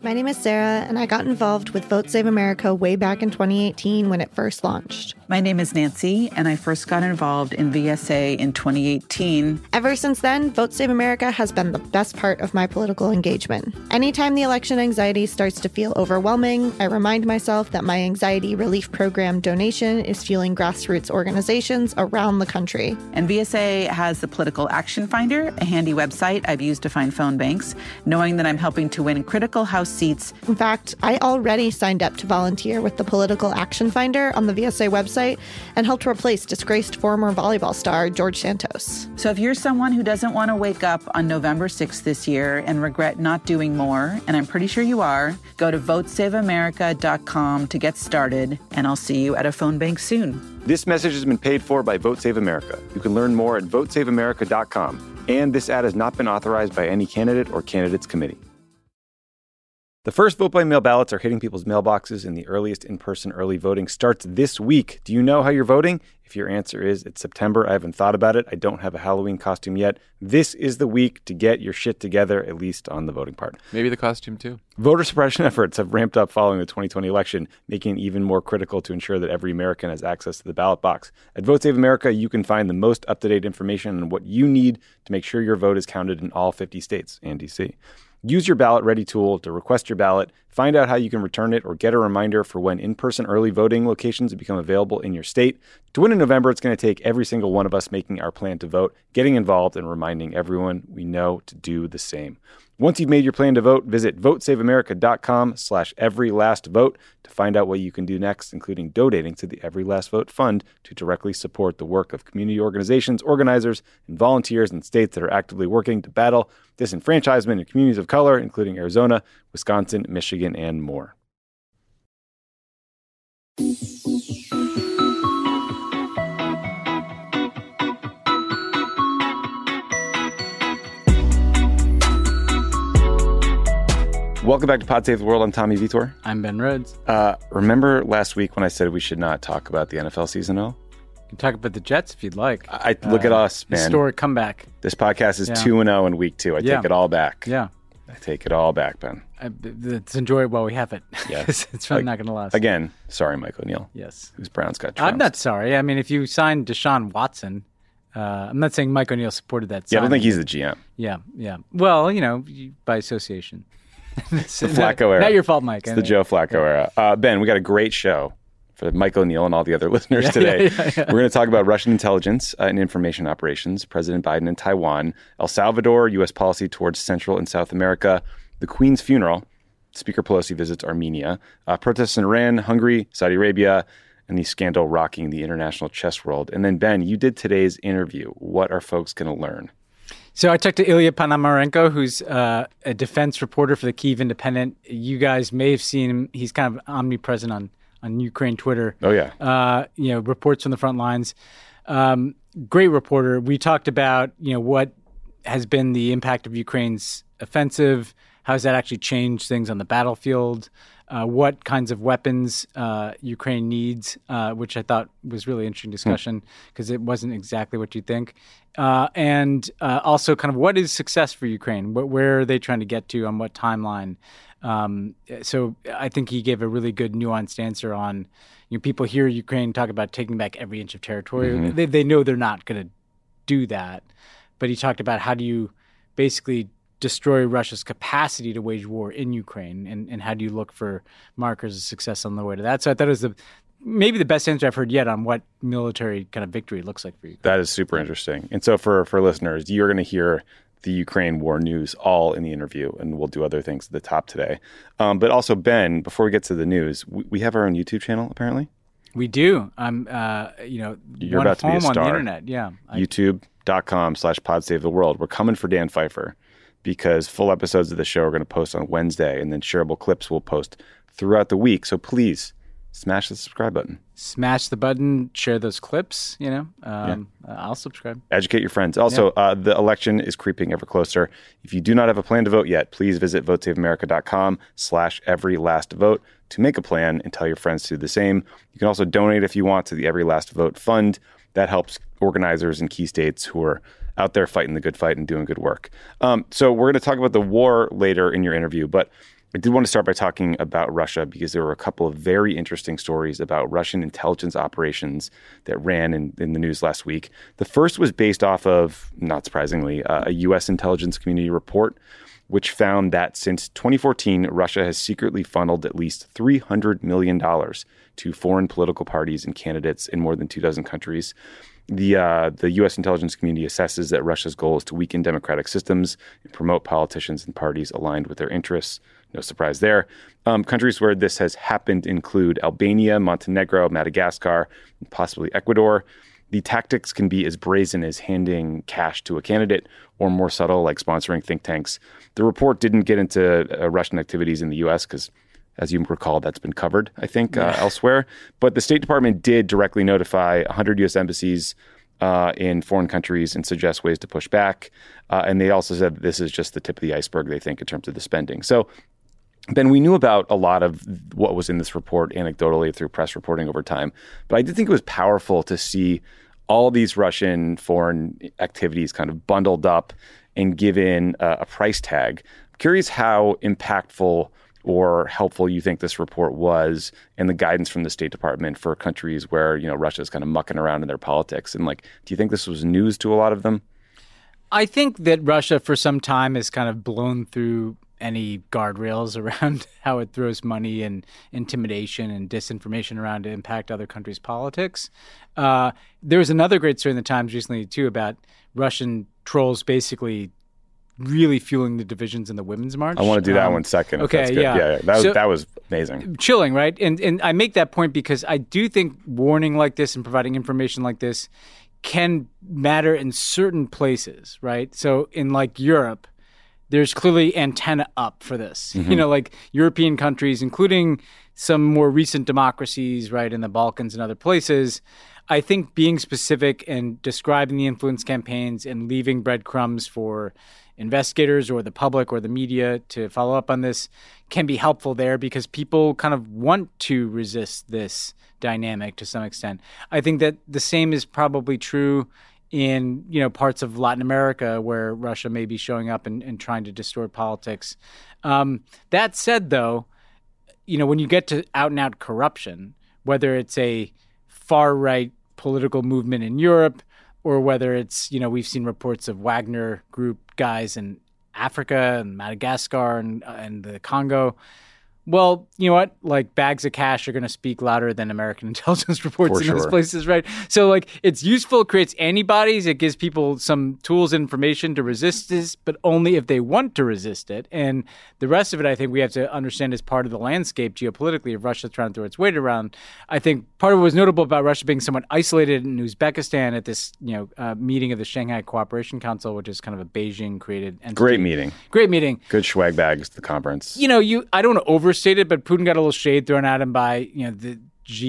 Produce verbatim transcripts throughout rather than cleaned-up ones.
My name is Sarah, and I got involved with Vote Save America way back in twenty eighteen when it first launched. My name is Nancy, and I first got involved in V S A in twenty eighteen. Ever since then, Vote Save America has been the best part of my political engagement. Anytime the election anxiety starts to feel overwhelming, I remind myself that my anxiety relief program donation is fueling grassroots organizations around the country. And V S A has the Political Action Finder, a handy website I've used to find phone banks, knowing that I'm helping to win critical House seats. In fact, I already signed up to volunteer with the Political Action Finder on the V S A website and helped replace disgraced former volleyball star George Santos. So if you're someone who doesn't want to wake up on November sixth this year and regret not doing more, and I'm pretty sure you are, go to vote save america dot com to get started, and I'll see you at a phone bank soon. This message has been paid for by Vote Save America. You can learn more at vote save america dot com. And this ad has not been authorized by any candidate or candidates committee. The first vote-by-mail ballots are hitting people's mailboxes, and the earliest in-person early voting starts this week. Do you know how you're voting? If your answer is it's September, I haven't thought about it, I don't have a Halloween costume yet, this is the week to get your shit together, at least on the voting part. Maybe the costume, too. Voter suppression efforts have ramped up following the twenty twenty election, making it even more critical to ensure that every American has access to the ballot box. At Vote Save America, you can find the most up-to-date information on what you need to make sure your vote is counted in all fifty states and D C. Use your ballot ready tool to request your ballot, find out how you can return it, or get a reminder for when in-person early voting locations become available in your state. To win in November, it's going to take every single one of us making our plan to vote, getting involved, and reminding everyone we know to do the same. Once you've made your plan to vote, visit vote save america dot com slash every last vote to find out what you can do next, including donating to the Every Last Vote Fund to directly support the work of community organizations, organizers, and volunteers in states that are actively working to battle disenfranchisement in communities of color, including Arizona, Wisconsin, Michigan, and more. Welcome back to Pod Save the World. I'm Tommy Vitor. I'm Ben Rhodes. Uh, remember last week when I said we should not talk about the N F L season at all? You can talk about the Jets if you'd like. I, look uh, at us, man. Historic comeback. This podcast is two and oh in week two. I yeah. take it all back. Yeah. I take it all back, Ben. I, let's enjoy it while we have it. Yes. It's really like, not going to last. Again, sorry, Mike O'Neill. Yes. Whose Browns got trounced. I'm not sorry. I mean, if you signed Deshaun Watson, uh, I'm not saying Mike O'Neill supported that Yeah, signing. I don't think he's the G M. Yeah, yeah. Well, you know, by association. It's the Flacco era. Not your fault, Mike. It's the Joe Flacco yeah. era. Uh, Ben, we got a great show for Mike O'Neill and all the other listeners yeah, today. Yeah, yeah, yeah. We're going to talk about Russian intelligence uh, and information operations, President Biden in Taiwan, El Salvador, U S policy towards Central and South America, the Queen's funeral, Speaker Pelosi visits Armenia, uh, protests in Iran, Hungary, Saudi Arabia, and the scandal rocking the international chess world. And then, Ben, you did today's interview. What are folks going to learn? So I talked to Ilya Ponomarenko, who's uh, a defense reporter for the Kyiv Independent. You guys may have seen him. He's kind of omnipresent on, on Ukraine Twitter. Oh, yeah. Uh, you know, reports from the front lines. Um, great reporter. We talked about, you know, what has been the impact of Ukraine's offensive. How has that actually changed things on the battlefield? Uh, what kinds of weapons uh, Ukraine needs, uh, which I thought was really interesting discussion because it wasn't exactly what you think. Uh, and uh, also kind of what is success for Ukraine? What, where are they trying to get to on what timeline? Um, so I think he gave a really good nuanced answer on, you know, people hear Ukraine talk about taking back every inch of territory. Mm-hmm. They, they know they're not going to do that. But he talked about how do you basically destroy Russia's capacity to wage war in Ukraine, and, and how do you look for markers of success on the way to that? So I thought it was the maybe the best answer I've heard yet on what military kind of victory looks like for you. That is super interesting. And so for, for listeners, you're going to hear the Ukraine war news all in the interview, and we'll do other things at the top today. Um, but also, Ben, before we get to the news, we, we have our own YouTube channel, apparently. We do. I'm, uh, you know, you're one about to be a home star. On the internet. Yeah. YouTube.com slash Pod Save the World. We're coming for Dan Pfeiffer, because full episodes of the show are going to post on Wednesday, and then shareable clips will post throughout the week. So please smash the subscribe button. Smash the button, share those clips, you know. Um, yeah. uh, I'll subscribe. Educate your friends. Also, yeah. uh, the election is creeping ever closer. If you do not have a plan to vote yet, please visit vote save america dot com slash every last vote to make a plan and tell your friends to do the same. You can also donate if you want to the Every Last Vote Fund. That helps organizers in key states who are out there fighting the good fight and doing good work. Um, so we're going to talk about the war later in your interview, but I did want to start by talking about Russia because there were a couple of very interesting stories about Russian intelligence operations that ran in, in the news last week. The first was based off of, not surprisingly, uh, a U S intelligence community report, which found that since twenty fourteen, Russia has secretly funneled at least three hundred million dollars to foreign political parties and candidates in more than two dozen countries. The uh, the U S intelligence community assesses that Russia's goal is to weaken democratic systems and promote politicians and parties aligned with their interests. No surprise there. Um, countries where this has happened include Albania, Montenegro, Madagascar, and possibly Ecuador. The tactics can be as brazen as handing cash to a candidate or more subtle, like sponsoring think tanks. The report didn't get into uh, Russian activities in the U S because, as you recall, that's been covered, I think, uh, elsewhere. But the State Department did directly notify one hundred U S embassies uh, in foreign countries and suggest ways to push back. Uh, and they also said that this is just the tip of the iceberg, they think, in terms of the spending. So, Ben, we knew about a lot of what was in this report anecdotally through press reporting over time. But I did think it was powerful to see all these Russian foreign activities kind of bundled up and given uh, a price tag. I'm curious how impactful or helpful you think this report was and the guidance from the State Department for countries where, you know, Russia is kind of mucking around in their politics. And like, do you think this was news to a lot of them? I think that Russia for some time has kind of blown through any guardrails around how it throws money and intimidation and disinformation around to impact other countries' politics. Uh, there was another great story in the Times recently, too, about Russian trolls basically really fueling the divisions in the Women's March. I want to do that um, one second. Okay, yeah. yeah. yeah. That was, so, that was amazing. Chilling, right? And, and I make that point because I do think warning like this and providing information like this can matter in certain places, right? So in like Europe, there's clearly antenna up for this. Mm-hmm. You know, like European countries, including some more recent democracies, right, in the Balkans and other places. I think being specific and describing the influence campaigns and leaving breadcrumbs for investigators or the public or the media to follow up on this can be helpful there because people kind of want to resist this dynamic to some extent. I think that the same is probably true in, you know, parts of Latin America where Russia may be showing up and, and trying to distort politics. Um, that said, though, you know, when you get to out-and-out corruption, whether it's a far-right political movement in Europe or whether it's, you know, we've seen reports of Wagner Group guys in Africa and Madagascar and, uh, and the Congo, well, you know what? Like bags of cash are going to speak louder than American intelligence reports For in sure. those places, right? So like it's useful, it creates antibodies, it gives people some tools and information to resist this, but only if they want to resist it. And the rest of it, I think we have to understand as part of the landscape geopolitically of Russia trying to throw its weight around. I think part of what was notable about Russia being somewhat isolated in Uzbekistan at this, you know, uh, meeting of the Shanghai Cooperation Council, which is kind of a Beijing-created entity. Great meeting. Great meeting. Good swag bags, the conference. You know, you I don't want to overstate it, but Putin got a little shade thrown at him by, you know, the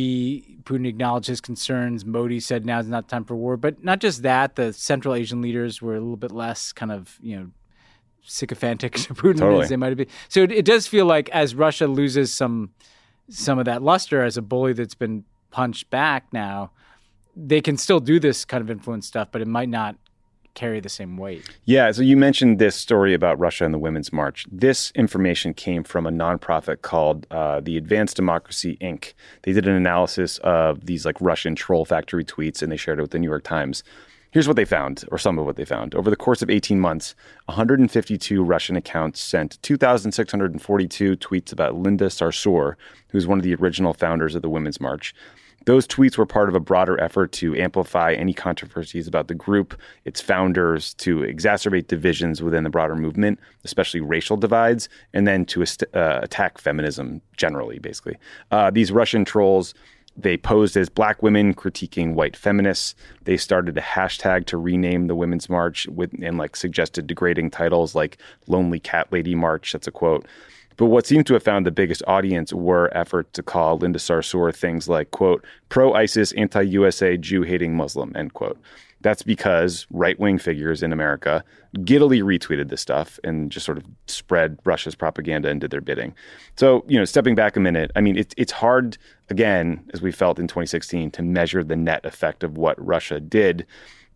G. Putin acknowledged his concerns. Modi said now is not time for war. But not just that, the Central Asian leaders were a little bit less kind of, you know, sycophantic to Putin Totally. as they might have been. So it, it does feel like as Russia loses some some of that luster as a bully that's been punched back now, they can still do this kind of influence stuff, but it might not carry the same weight. Yeah, so you mentioned this story about Russia and the Women's March. This information came from a nonprofit called uh, the Advanced Democracy, Incorporated. They did an analysis of these like Russian troll factory tweets, and they shared it with the New York Times. Here's what they found, or some of what they found. Over the course of eighteen months, one hundred fifty-two Russian accounts sent two thousand six hundred forty-two tweets about Linda Sarsour, who's one of the original founders of the Women's March. Those tweets were part of a broader effort to amplify any controversies about the group, its founders, to exacerbate divisions within the broader movement, especially racial divides, and then to uh, attack feminism generally, basically. Uh, these Russian trolls, they posed as black women critiquing white feminists. They started a hashtag to rename the Women's March with and like suggested degrading titles like Lonely Cat Lady March. That's a quote. But what seemed to have found the biggest audience were efforts to call Linda Sarsour things like, quote, pro-ISIS, anti-U S A, Jew-hating Muslim, end quote. That's because right-wing figures in America giddily retweeted this stuff and just sort of spread Russia's propaganda and did their bidding. So, you know, stepping back a minute, I mean, it, it's hard, again, as we felt in twenty sixteen, to measure the net effect of what Russia did.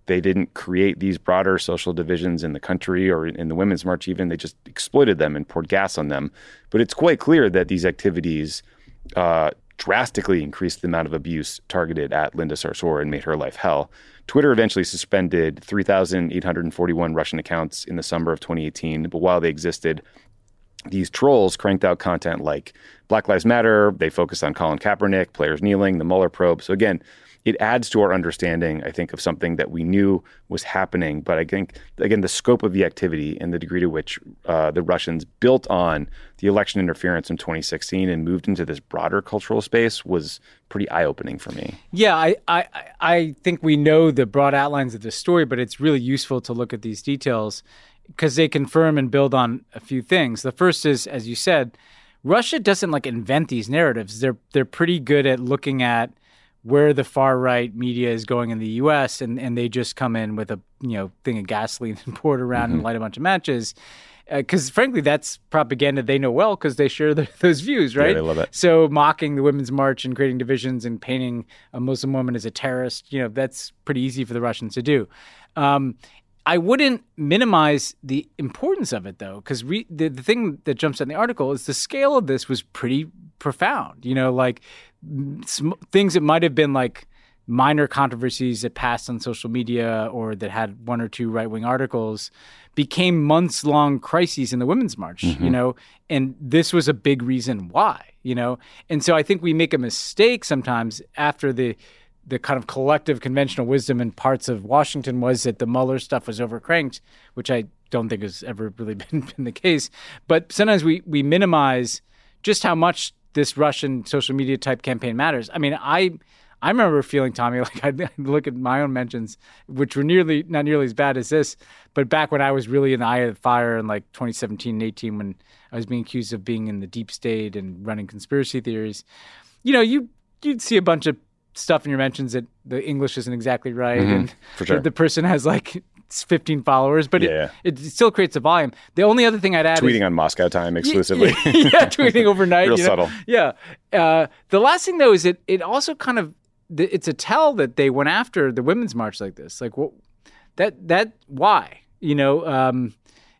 They didn't create these broader social divisions in the country or in the Women's March even. They just exploited them and poured gas on them. But it's quite clear that these activities uh, drastically increased the amount of abuse targeted at Linda Sarsour and made her life hell. Twitter eventually suspended three thousand eight hundred forty-one Russian accounts in the summer of twenty eighteen. But while they existed, these trolls cranked out content like Black Lives Matter. They focused on Colin Kaepernick, players kneeling, the Mueller probe. So again, it adds to our understanding, I think, of something that we knew was happening. But I think, again, the scope of the activity and the degree to which uh, the Russians built on the election interference in twenty sixteen and moved into this broader cultural space was pretty eye-opening for me. Yeah, I, I, I think we know the broad outlines of the story, but it's really useful to look at these details because they confirm and build on a few things. The first is, as you said, Russia doesn't like invent these narratives. They're they're pretty good at looking at where the far right media is going in the U S and, and they just come in with a you know thing of gasoline and pour it around mm-hmm. and light a bunch of matches. Because uh, frankly, that's propaganda they know well because they share the, those views, right? Yeah, they love it. So mocking the Women's March and creating divisions and painting a Muslim woman as a terrorist, you know, that's pretty easy for the Russians to do. Um, I wouldn't minimize the importance of it, though, because re- the, the thing that jumps out in the article is the scale of this was pretty profound. You know, like sm- things that might have been like minor controversies that passed on social media or that had one or two right-wing articles became months-long crises in the Women's March, mm-hmm. you know, and this was a big reason why, you know. And so I think we make a mistake sometimes after the the kind of collective conventional wisdom in parts of Washington was that the Mueller stuff was overcranked, which I don't think has ever really been, been the case. But sometimes we we minimize just how much this Russian social media type campaign matters. I mean, I I remember feeling, Tommy, like I'd look at my own mentions, which were nearly not nearly as bad as this, but back when I was really in the eye of the fire in like twenty seventeen and eighteen, when I was being accused of being in the deep state and running conspiracy theories, you know, you you'd see a bunch of stuff in your mentions that the English isn't exactly right, mm-hmm, and for sure. the person has like fifteen followers, but yeah. it, it still creates a volume. The only other thing I'd add tweeting is, on Moscow time exclusively. Yeah, yeah tweeting overnight. Real you know? subtle. Yeah. Uh, the last thing though is it it also kind of it's a tell that they went after the Women's March like this. Like what that that why you know um,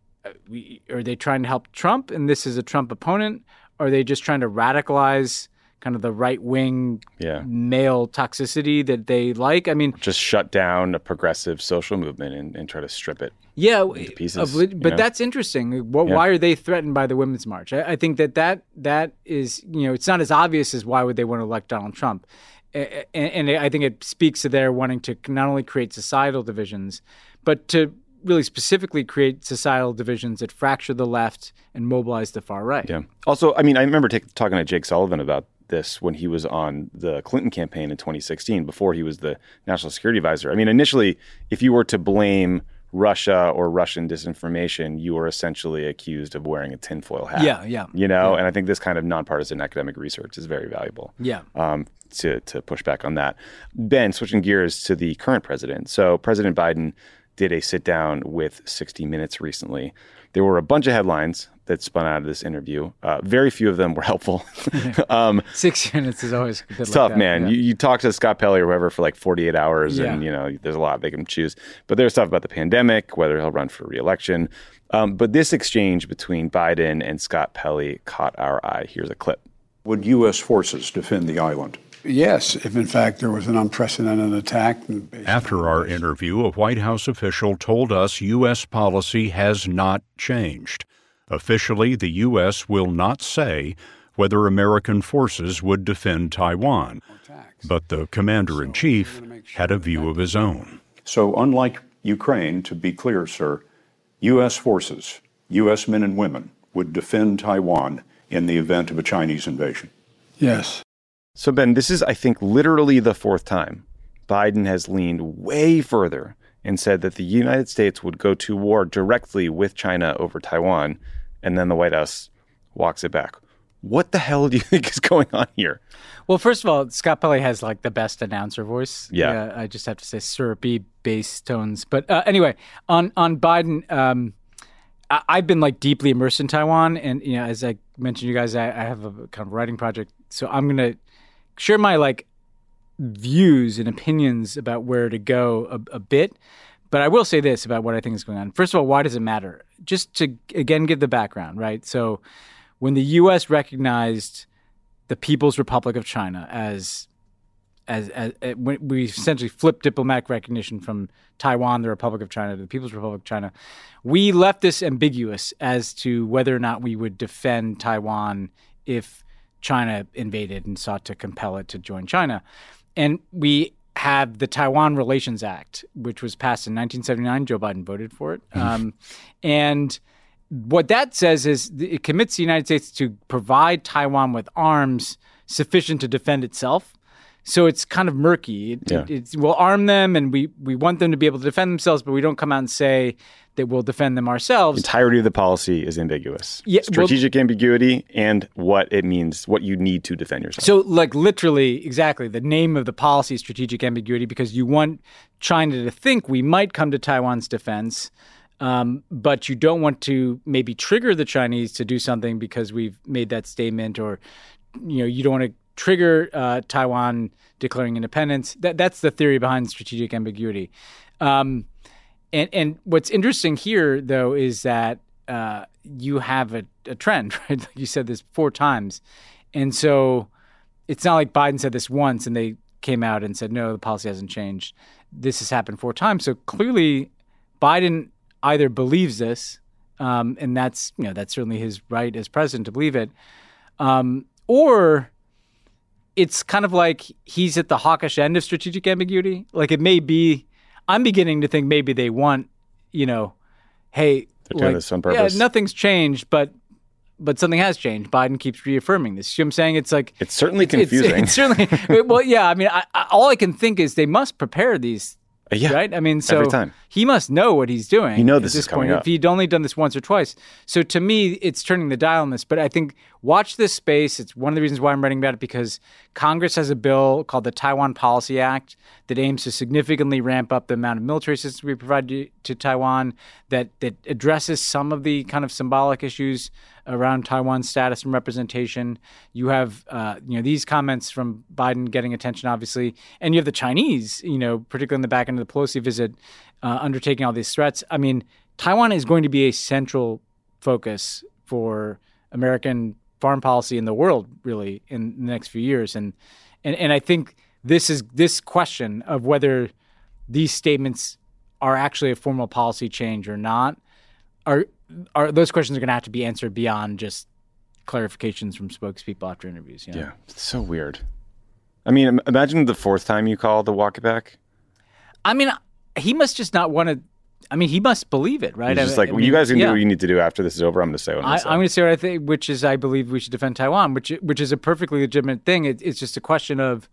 we, are they trying to help Trump and this is a Trump opponent? Are they just trying to radicalize kind of the right-wing yeah. male toxicity that they like? I mean, just shut down a progressive social movement and, and try to strip it yeah, into pieces. Of, but know? that's interesting. What, yeah. Why are they threatened by the Women's March? I, I think that, that that is, you know, it's not as obvious as why would they want to elect Donald Trump. And, and I think it speaks to their wanting to not only create societal divisions, but to really specifically create societal divisions that fracture the left and mobilize the far right. Yeah. Also, I mean, I remember take, talking to Jake Sullivan about this when he was on the Clinton campaign in twenty sixteen, before he was the national security advisor. I mean, initially, if you were to blame Russia or Russian disinformation, you were essentially accused of wearing a tinfoil hat. Yeah, yeah. You know, yeah. and I think this kind of nonpartisan academic research is very valuable. Yeah. Um, to to push back on that. Ben, switching gears to the current president. So President Biden did a sit down with sixty minutes recently. There were a bunch of headlines that spun out of this interview. Uh, very few of them were helpful. um, sixty minutes is always a bit it's like tough, that, man. Yeah. You, you talk to Scott Pelley or whoever for like forty-eight hours, yeah. and you know there's a lot they can choose. But there's stuff about the pandemic, whether he'll run for re-election. Um, but this exchange between Biden and Scott Pelley caught our eye. Here's a clip. Would U S forces defend the island? Yes, if in fact there was an unprecedented attack. After our interview, a White House official told us U S policy has not changed. Officially, the U S will not say whether American forces would defend Taiwan, but the commander-in-chief had a view of his own. So unlike Ukraine, to be clear, sir, U S forces, U S men and women, would defend Taiwan in the event of a Chinese invasion? Yes. So, Ben, this is, I think, literally the fourth time Biden has leaned way further and said that the United States would go to war directly with China over Taiwan, and then the White House walks it back. What the hell do you think is going on here? Well, first of all, Scott Pelley has like the best announcer voice. Yeah. yeah I just have to say syrupy bass tones. But uh, anyway, on, on Biden, um, I, I've been like deeply immersed in Taiwan. And, you know, as I mentioned to you guys, I, I have a kind of writing project. So I'm going to share my like views and opinions about where to go a, a bit. But I will say this about what I think is going on. First of all, why does it matter? Just to, again, give the background, right? So when the U S recognized the People's Republic of China as, as, as, as when we essentially flipped diplomatic recognition from Taiwan, the Republic of China, to the People's Republic of China, we left this ambiguous as to whether or not we would defend Taiwan if China invaded and sought to compel it to join China. And we have the Taiwan Relations Act, which was passed in nineteen seventy-nine. Joe Biden voted for it. Um, and what that says is it commits the United States to provide Taiwan with arms sufficient to defend itself. So it's kind of murky. It, yeah. it, it's, we'll arm them and we, we want them to be able to defend themselves, but we don't come out and say that we'll defend them ourselves. The entirety of the policy is ambiguous. Yeah, Strategic well, ambiguity and what it means, what you need to defend yourself. So like literally, exactly, the name of the policy is strategic ambiguity because you want China to think we might come to Taiwan's defense, um, but you don't want to maybe trigger the Chinese to do something because we've made that statement, or you know, you don't want to trigger uh, Taiwan declaring independence. That that's the theory behind strategic ambiguity. Um, and and what's interesting here, though, is that uh, you have a, a trend, right? Like you said this four times, and so it's not like Biden said this once and they came out and said no, the policy hasn't changed. This has happened four times, so clearly Biden either believes this, um, and that's you know that's certainly his right as president to believe it, um, or it's kind of like he's at the hawkish end of strategic ambiguity. Like it may be, I'm beginning to think maybe they want, you know, hey, they're doing like, this on purpose. Yeah, nothing's changed, but but something has changed. Biden keeps reaffirming this. You know what I'm saying? It's like it's certainly it's, confusing. It's, it's certainly well, yeah. I mean, I, I, all I can think is they must prepare these. Yeah, right? I mean, so every time. He must know what he's doing. You know at this, this is coming point. up. If he'd only done this once or twice. So to me, it's turning the dial on this. But I think watch this space. It's one of the reasons why I'm writing about it, because Congress has a bill called the Taiwan Policy Act that aims to significantly ramp up the amount of military assistance we provide to, to Taiwan, that that addresses some of the kind of symbolic issues around Taiwan's status and representation. You have, uh, you know, these comments from Biden getting attention, obviously, and you have the Chinese, you know, particularly in the back end of the Pelosi visit, uh, undertaking all these threats. I mean, Taiwan is going to be a central focus for American foreign policy in the world, really, in the next few years, and and and I think this is this question of whether these statements are actually a formal policy change or not are. Are those questions are going to have to be answered beyond just clarifications from spokespeople after interviews? You know? Yeah, it's so weird. I mean, imagine the fourth time you call the walk it back. I mean, he must just not want to. I mean, he must believe it, right? He's just I, like, I well, mean, you guys can yeah. do what you need to do after this is over. I'm going to say what I'm going to say. I'm going to say what I think, which is I believe we should defend Taiwan, which which is a perfectly legitimate thing. It, it's just a question of,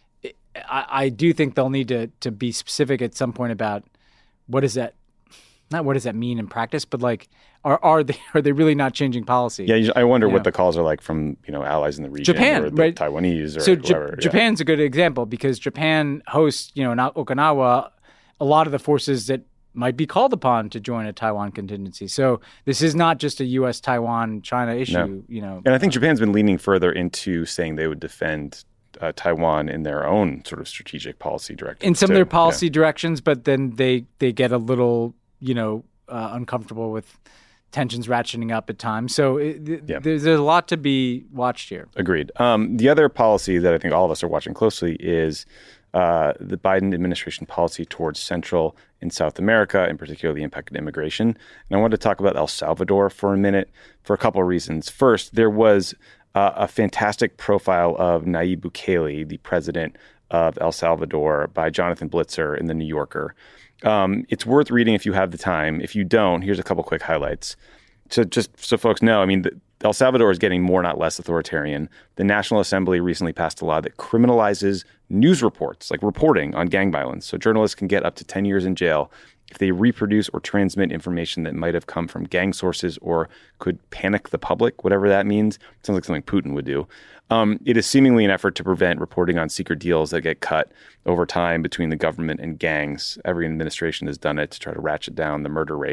I, I do think they'll need to to be specific at some point about what is that. Not what does that mean in practice, but like, are are they are they really not changing policy? Yeah, I wonder you what know? the calls are like from you know allies in the region, Japan, or the right? Taiwanese, or so whoever. J- yeah. Japan's a good example because Japan hosts, you know, in Okinawa, a lot of the forces that might be called upon to join a Taiwan contingency. So this is not just a U S Taiwan China issue, No. you know. And I think Japan's been leaning further into saying they would defend uh, Taiwan in their own sort of strategic policy directives. in some too. of their policy Yeah. directions, but then they they get a little, you know, uh, uncomfortable with tensions ratcheting up at times. So it, th- Yeah. there's, there's a lot to be watched here. Agreed. Um, the other policy that I think all of us are watching closely is uh, the Biden administration policy towards Central and South America, and particularly the impact of immigration. And I wanted to talk about El Salvador for a minute for a couple of reasons. First, there was uh, a fantastic profile of Nayib Bukele, the president of El Salvador, by Jonathan Blitzer in The New Yorker. Um, it's worth reading if you have the time. If you don't, here's a couple quick highlights. So just so folks know, I mean, the, El Salvador is getting more, not less authoritarian. The National Assembly recently passed a law that criminalizes news reports, like reporting on gang violence. So journalists can get up to ten years in jail if they reproduce or transmit information that might have come from gang sources or could panic the public, whatever that means. It sounds like something Putin would do. Um, it is seemingly an effort to prevent reporting on secret deals that get cut over time between the government and gangs. Every administration has done it to try to ratchet down the murder rate.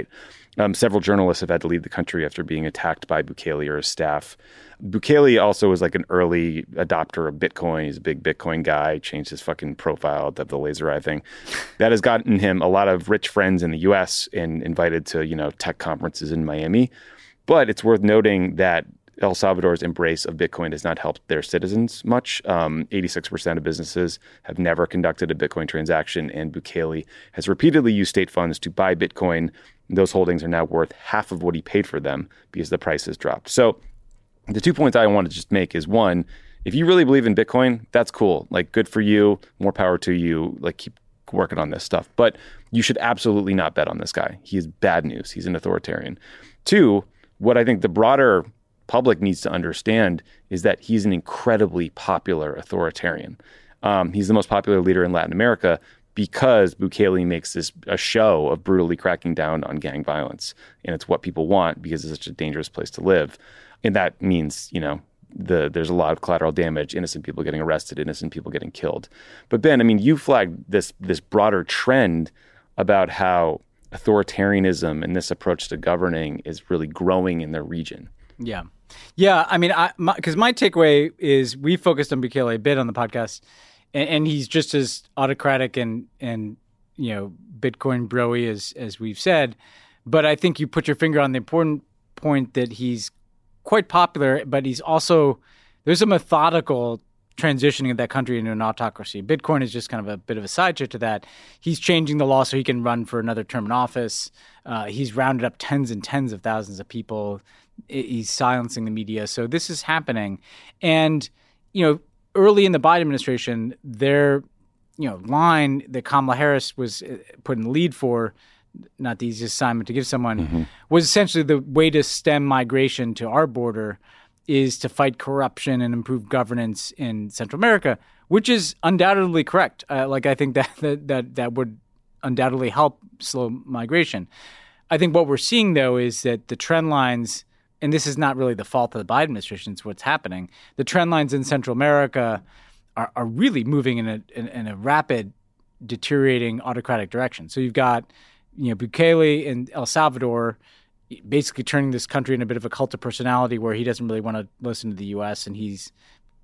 Um, several journalists have had to leave the country after being attacked by Bukele or his staff. Bukele also was like an early adopter of Bitcoin. He's a big Bitcoin guy, changed his fucking profile to the laser eye thing. That has gotten him a lot of rich friends in the U S and invited to, you know, tech conferences in Miami. But it's worth noting that El Salvador's embrace of Bitcoin has not helped their citizens much. Um, eighty-six percent of businesses have never conducted a Bitcoin transaction, and Bukele has repeatedly used state funds to buy Bitcoin. Those holdings are now worth half of what he paid for them because the price has dropped. So the two points I want to just make is, one, if you really believe in Bitcoin, that's cool. Like, good for you, more power to you. Like, keep working on this stuff. But you should absolutely not bet on this guy. He is bad news. He's an authoritarian. Two, what I think the broader public needs to understand is that he's an incredibly popular authoritarian. Um, he's the most popular leader in Latin America because Bukele makes this a show of brutally cracking down on gang violence. And it's what people want because it's such a dangerous place to live. And that means, you know, the there's a lot of collateral damage, innocent people getting arrested, innocent people getting killed. But Ben, I mean, you flagged this this broader trend about how authoritarianism and this approach to governing is really growing in their region. Yeah. Yeah. I mean, I, because my, my takeaway is we focused on Bukele a bit on the podcast, and, and he's just as autocratic and, and, you know, Bitcoin bro-y as, as we've said. But I think you put your finger on the important point that he's quite popular, but he's also, there's a methodical transitioning of that country into an autocracy. Bitcoin is just kind of a bit of a side chick to that. He's changing the law so he can run for another term in office. Uh, he's rounded up tens and tens of thousands of people. He's silencing the media. So this is happening. And, you know, early in the Biden administration, their, you know, line that Kamala Harris was put in the lead for, not the easiest assignment to give someone, mm-hmm. was essentially the way to stem migration to our border is to fight corruption and improve governance in Central America, which is undoubtedly correct. Uh, like, I think that, that that that would undoubtedly help slow migration. I think what we're seeing, though, is that the trend lines, and this is not really the fault of the Biden administration, it's what's happening. The trend lines in Central America are, are really moving in a in, in a rapid, deteriorating autocratic direction. So you've got, you know, Bukele in El Salvador basically turning this country in a bit of a cult of personality where he doesn't really want to listen to the U S and he's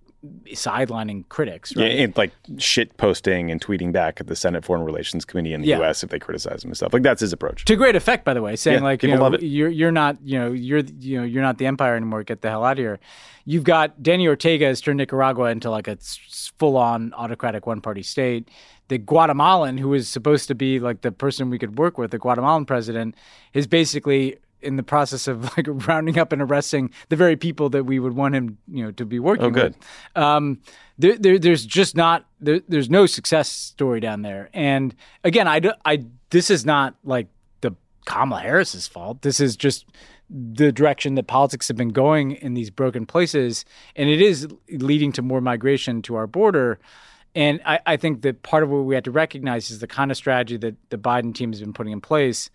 sidelining critics, right? Yeah, and like shit posting and tweeting back at the Senate Foreign Relations Committee in the yeah. U S if they criticize him and stuff. Like, that's his approach. To great effect, by the way, saying yeah, like, you know, you're you're not, you know, you're you know, you're not the empire anymore. Get the hell out of here. You've got Daniel Ortega has turned Nicaragua into like a full-on autocratic one-party state. The Guatemalan, who was supposed to be like the person we could work with, the Guatemalan president, is basically in the process of like rounding up and arresting the very people that we would want him, you know, to be working oh, good. with. Um, there, there, there's just not there, there's no success story down there. And again, I, do, I this is not like the Kamala Harris's fault. This is just the direction that politics have been going in these broken places, and it is leading to more migration to our border. And I, I think that part of what we have to recognize is the kind of strategy that the Biden team has been putting in place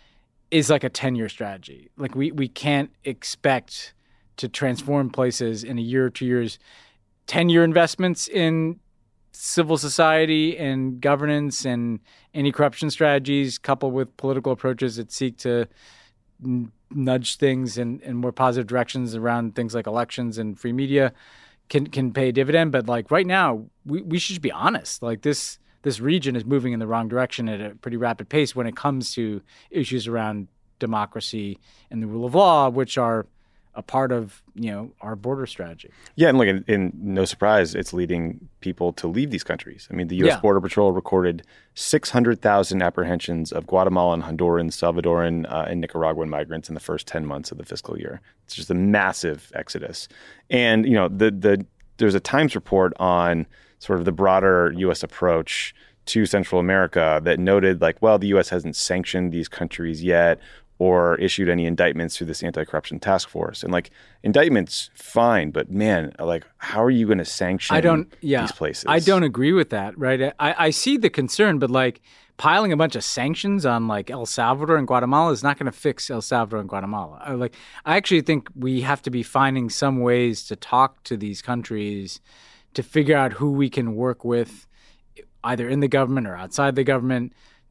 is like a ten-year strategy. Like, we, we can't expect to transform places in a year or two years. ten-year investments in civil society and governance and anti-corruption strategies coupled with political approaches that seek to n- nudge things in, in more positive directions around things like elections and free media can can pay a dividend. But like right now, we, we should be honest. Like this this region is moving in the wrong direction at a pretty rapid pace when it comes to issues around democracy and the rule of law, which are a part of, you know, our border strategy. Yeah, and look, in, in no surprise, it's leading people to leave these countries. I mean, the U S Yeah. Border Patrol recorded six hundred thousand apprehensions of Guatemalan, Honduran, Salvadoran, uh, and Nicaraguan migrants in the first ten months of the fiscal year. It's just a massive exodus. And, you know, the the there's a Times report on sort of the broader U S approach to Central America that noted, like, well, the U S hasn't sanctioned these countries yet or issued any indictments through this anti-corruption task force. And like, indictments, fine, but man, like, how are you going to sanction I don't, yeah, these places? I don't agree with that, right? I, I see the concern, but like piling a bunch of sanctions on like El Salvador and Guatemala is not going to fix El Salvador and Guatemala. I, like, I actually think we have to be finding some ways to talk to these countries to figure out who we can work with either in the government or outside the government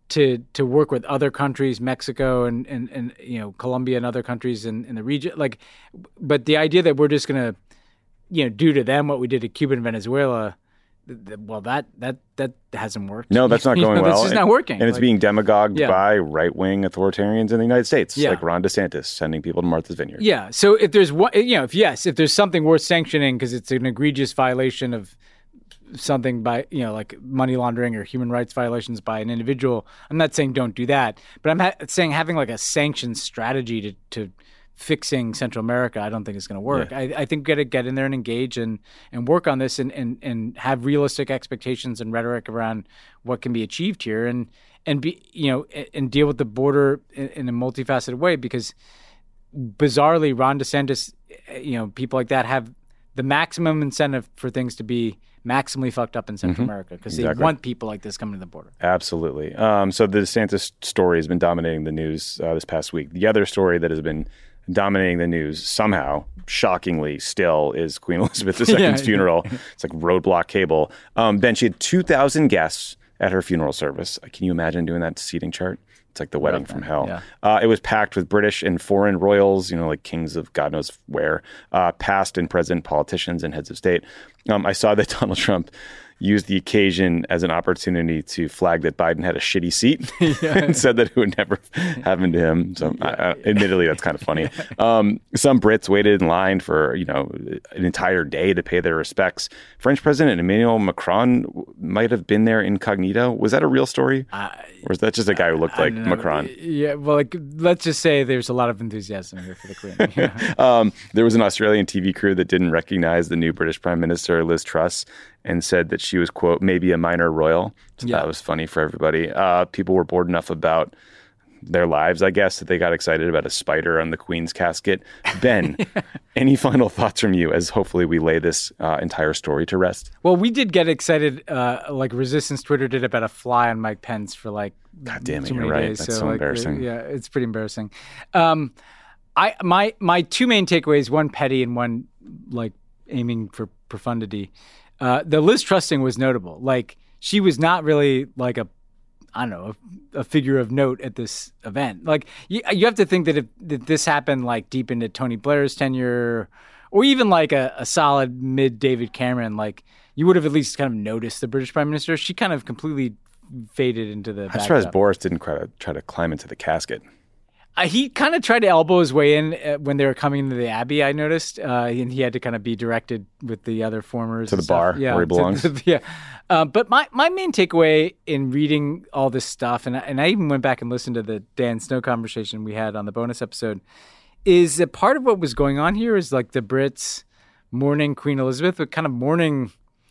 to to work with other countries, Mexico and and, and you know Colombia and other countries in, in the region. Like, but the idea that we're just going to you know do to them what we did to Cuba and Venezuela. Well, that that that hasn't worked. No, that's not going you know, well. It's just and, not working. And it's like, being demagogued yeah. by right-wing authoritarians in the United States, yeah. like Ron DeSantis sending people to Martha's Vineyard. Yeah. So if there's one, you know, if yes, if there's something worth sanctioning because it's an egregious violation of something by, you know, like money laundering or human rights violations by an individual, I'm not saying don't do that, but I'm ha- saying having like a sanctions strategy to to fixing Central America, I don't think it's going to work. Yeah. I, I think we got to get in there and engage and, and work on this and, and, and have realistic expectations and rhetoric around what can be achieved here and and be you know and deal with the border in, in a multifaceted way because bizarrely Ron DeSantis, you know, people like that have the maximum incentive for things to be maximally fucked up in Central mm-hmm. America because exactly. they want people like this coming to the border. Absolutely. Um, so the DeSantis story has been dominating the news uh, this past week. The other story that has been dominating the news somehow, shockingly still, is Queen Elizabeth the Second's yeah. funeral. It's like roadblock cable. Um, Ben, she had two thousand guests at her funeral service. Can you imagine doing that seating chart? It's like the wedding okay. from hell. Yeah. Uh, it was packed with British and foreign royals, you know, like kings of God knows where, uh, past and present politicians and heads of state. Um, I saw that Donald Trump used the occasion as an opportunity to flag that Biden had a shitty seat yeah. and said that it would never happen to him. So yeah. I, I, admittedly, that's kind of funny. Um, some Brits waited in line for, you know, an entire day to pay their respects. French President Emmanuel Macron might have been there incognito. Was that a real story? Uh, or is that just a guy who looked like Macron? Yeah, well, like, let's just say there's a lot of enthusiasm here for the Queen. Yeah. um, there was an Australian T V crew that didn't recognize the new British Prime Minister, Liz Truss, and said that she was, quote, maybe a minor royal. So yeah. that was funny for everybody. Uh, people were bored enough about their lives, I guess, that they got excited about a spider on the Queen's casket. Ben, yeah. any final thoughts from you as hopefully we lay this uh, entire story to rest? Well, we did get excited, uh, like Resistance Twitter did about a fly on Mike Pence for like God damn it, too many you're right. days. That's so, so like, embarrassing. Yeah, it's pretty embarrassing. Um, I my my two main takeaways, one petty and one like aiming for profundity. Uh, the Liz Truss thing was notable. Like, she was not really like a, I don't know, a, a figure of note at this event. Like, you, you have to think that if that this happened like deep into Tony Blair's tenure, or even like a, a solid mid David Cameron, like you would have at least kind of noticed the British Prime Minister. She kind of completely faded into the. I'm surprised Boris didn't try to try to climb into the casket. Uh, he kind of tried to elbow his way in uh, when they were coming into the Abbey, I noticed. Uh, and he had to kind of be directed with the other formers. To the bar yeah, where he belongs. To, to, yeah. Uh, but my, my main takeaway in reading all this stuff, and, and I even went back and listened to the Dan Snow conversation we had on the bonus episode, is that part of what was going on here is like the Brits mourning Queen Elizabeth, but kind of mourning,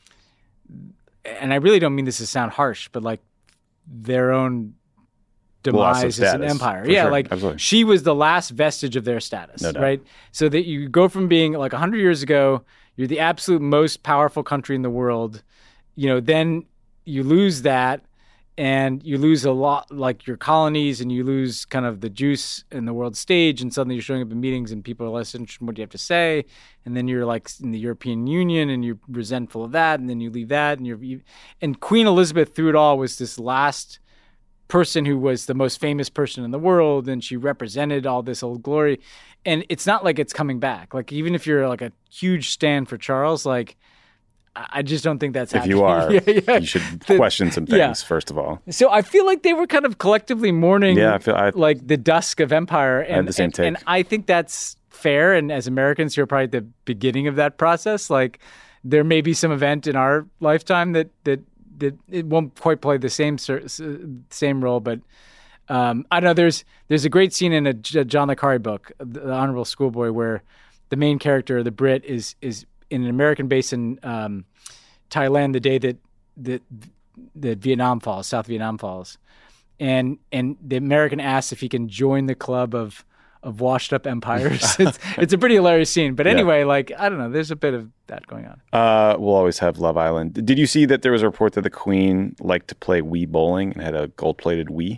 and I really don't mean this to sound harsh, but like their own demise as an empire. Yeah, sure. like Absolutely. She was the last vestige of their status, no doubt. right? So that you go from being like one hundred years ago, you're the absolute most powerful country in the world, you know, then you lose that and you lose a lot, like your colonies, and you lose kind of the juice in the world stage, and suddenly you're showing up in meetings and people are less interested in what you have to say, and then you're like in the European Union and you're resentful of that, and then you leave that, and you're you, and Queen Elizabeth through it all was this last person who was the most famous person in the world, and she represented all this old glory, and it's not like it's coming back. Like, even if you're like a huge stan for Charles, like I just don't think that's if happening. you are, yeah, yeah. you should question some things, yeah. first of all. So I feel like they were kind of collectively mourning yeah, I feel, I, like the dusk of empire. And, I had the same and, take. and I think that's fair. And as Americans, you're probably at the beginning of that process. Like, there may be some event in our lifetime that that, that it won't quite play the same same role. But um, I don't know, there's, there's a great scene in a John le Carré book, The Honorable Schoolboy, where the main character, the Brit, is is in an American base in um, Thailand the day that, that that Vietnam falls, South Vietnam falls, and and the American asks if he can join the club of of washed up empires. it's, it's a pretty hilarious scene. But anyway, yeah. like I don't know, there's a bit of that going on. Uh, we'll always have Love Island. Did you see that there was a report that the Queen liked to play Wii bowling and had a gold plated Wii?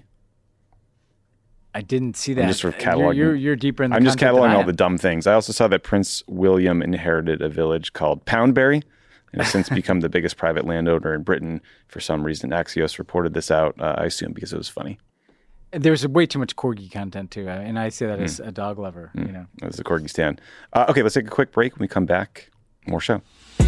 I didn't see that. I'm just sort of cataloging. You're, you're, you're deeper in the I'm just cataloging all am. the dumb things. I also saw that Prince William inherited a village called Poundbury, and has since become the biggest private landowner in Britain. For some reason, Axios reported this out, uh, I assume because it was funny. There's way too much corgi content, too, and I say that mm. as a dog lover. Mm. You know, as a corgi stan. Uh, okay, let's take a quick break. When we come back, more show.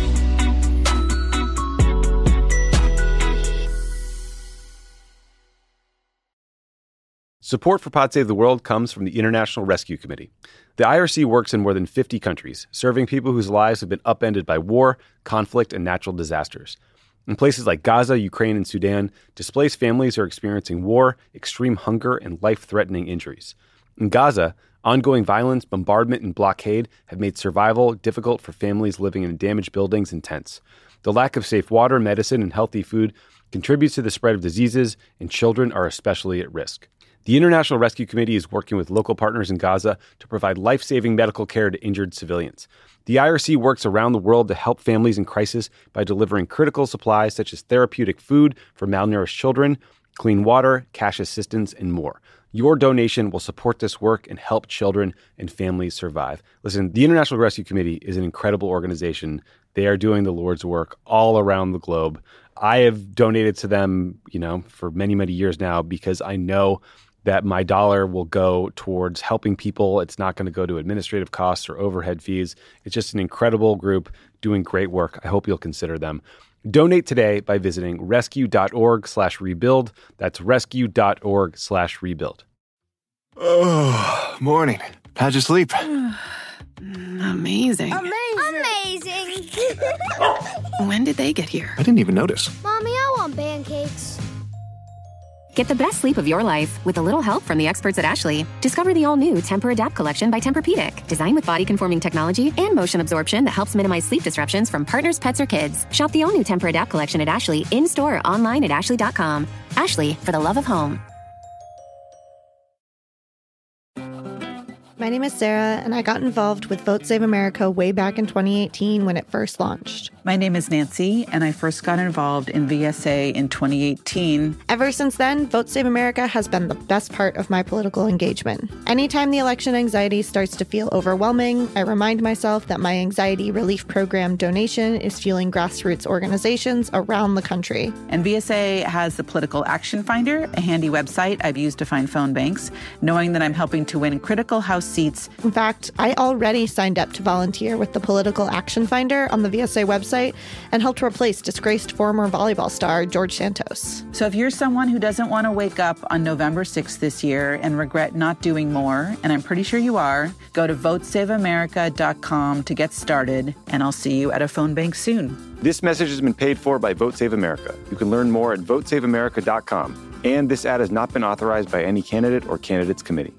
Support for Pod Save the World comes from the International Rescue Committee. The I R C works in more than fifty countries, serving people whose lives have been upended by war, conflict, and natural disasters. In places like Gaza, Ukraine, and Sudan, displaced families are experiencing war, extreme hunger, and life-threatening injuries. In Gaza, ongoing violence, bombardment, and blockade have made survival difficult for families living in damaged buildings and tents. The lack of safe water, medicine, and healthy food contributes to the spread of diseases, and children are especially at risk. The International Rescue Committee is working with local partners in Gaza to provide life-saving medical care to injured civilians. The I R C works around the world to help families in crisis by delivering critical supplies such as therapeutic food for malnourished children, clean water, cash assistance, and more. Your donation will support this work and help children and families survive. Listen, the International Rescue Committee is an incredible organization. They are doing the Lord's work all around the globe. I have donated to them, you know, for many, many years now because I know that my dollar will go towards helping people. It's not going to go to administrative costs or overhead fees. It's just an incredible group doing great work. I hope you'll consider them. Donate today by visiting rescue.org slash rebuild. That's rescue.org slash rebuild. Oh, morning. How'd you sleep? Amazing. Amazing. Amazing. When did they get here? I didn't even notice. Mommy, I want pancakes. Get the best sleep of your life with a little help from the experts at Ashley. Discover the all-new Tempur-Adapt collection by Tempur-Pedic, designed with body-conforming technology and motion absorption that helps minimize sleep disruptions from partners, pets, or kids. Shop the all-new Tempur-Adapt collection at Ashley in-store or online at ashley dot com. Ashley, for the love of home. My name is Sarah, and I got involved with Vote Save America way back in twenty eighteen when it first launched. My name is Nancy, and I first got involved in V S A in twenty eighteen. Ever since then, Vote Save America has been the best part of my political engagement. Anytime the election anxiety starts to feel overwhelming, I remind myself that my anxiety relief program donation is fueling grassroots organizations around the country. And V S A has the Political Action Finder, a handy website I've used to find phone banks, knowing that I'm helping to win critical House seats. In fact, I already signed up to volunteer with the Political Action Finder on the V S A website and helped replace disgraced former volleyball star George Santos. So if you're someone who doesn't want to wake up on November sixth this year and regret not doing more, and I'm pretty sure you are, go to vote save america dot com to get started, and I'll see you at a phone bank soon. This message has been paid for by Vote Save America. You can learn more at vote save america dot com. And this ad has not been authorized by any candidate or candidates committee.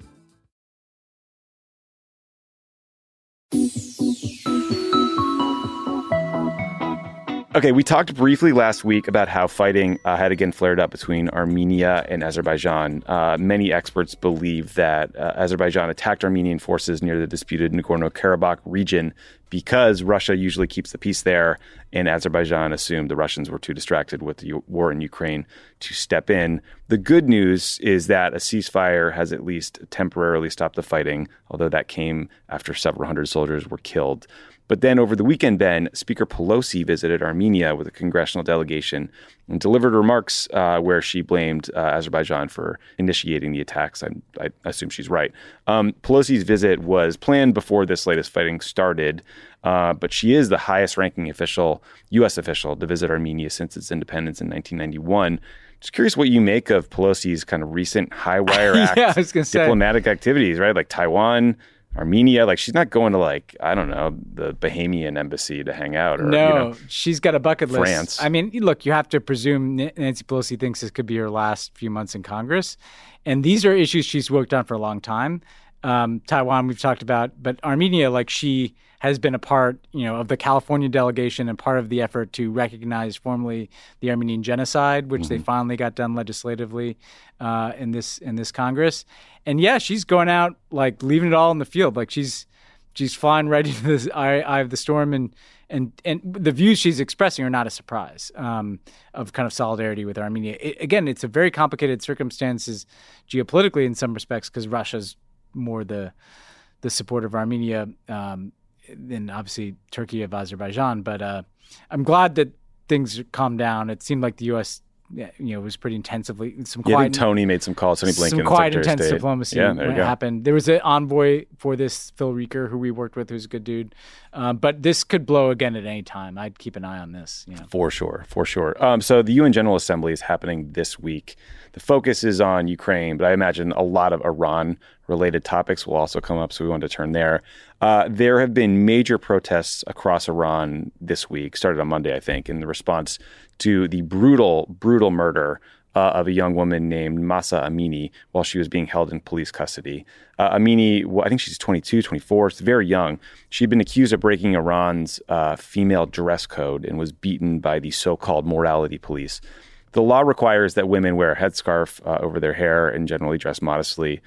Okay, we talked briefly last week about how fighting uh, had again flared up between Armenia and Azerbaijan. Uh, many experts believe that uh, Azerbaijan attacked Armenian forces near the disputed Nagorno-Karabakh region because Russia usually keeps the peace there, and Azerbaijan assumed the Russians were too distracted with the war in Ukraine to step in. The good news is that a ceasefire has at least temporarily stopped the fighting, although that came after several hundred soldiers were killed. But then over the weekend, Ben, Speaker Pelosi visited Armenia with a congressional delegation and delivered remarks uh, where she blamed uh, Azerbaijan for initiating the attacks. I, I assume she's right. Um, Pelosi's visit was planned before this latest fighting started, uh, but she is the highest-ranking official, U S official, to visit Armenia since its independence in nineteen ninety-one. Just curious what you make of Pelosi's kind of recent high-wire act yeah, I was gonna diplomatic say. activities, right? Like Taiwan, Armenia, like she's not going to like, I don't know, the Bahamian embassy to hang out. Or, no, you know, she's got a bucket list. France. I mean, look, you have to presume Nancy Pelosi thinks this could be her last few months in Congress. And these are issues she's worked on for a long time. Um, Taiwan, we've talked about, but Armenia, like she has been a part, you know, of the California delegation and part of the effort to recognize formally the Armenian genocide, which mm-hmm. they finally got done legislatively uh, in this in this Congress. And yeah, she's going out like leaving it all in the field. Like she's she's flying right into the eye, eye of the storm, and and and the views she's expressing are not a surprise um, of kind of solidarity with Armenia. It, again, it's a very complicated circumstances geopolitically in some respects because Russia's more the the support of Armenia um, then obviously Turkey of Azerbaijan. But uh, I'm glad that things calmed down. It seemed like the U S you know, was pretty intensively some yeah, quiet. I think Tony made some calls. Tony Blinken, some quiet, Secretary intense of State. diplomacy yeah, when it happened. There was an envoy for this, Phil Reeker, who we worked with, who's a good dude. Um, but this could blow again at any time. I'd keep an eye on this. You know. For sure, for sure. Um, so the U N General Assembly is happening this week. The focus is on Ukraine, but I imagine a lot of Iran-related topics will also come up, so we wanted to turn there. Uh, there have been major protests across Iran this week, started on Monday, I think, in the response to the brutal, brutal murder uh, of a young woman named Mahsa Amini while she was being held in police custody. Uh, Amini, well, I think she's twenty-two, twenty-four, it's very young. She'd been accused of breaking Iran's uh, female dress code and was beaten by the so-called morality police. The law requires that women wear a headscarf uh, over their hair and generally dress modestly.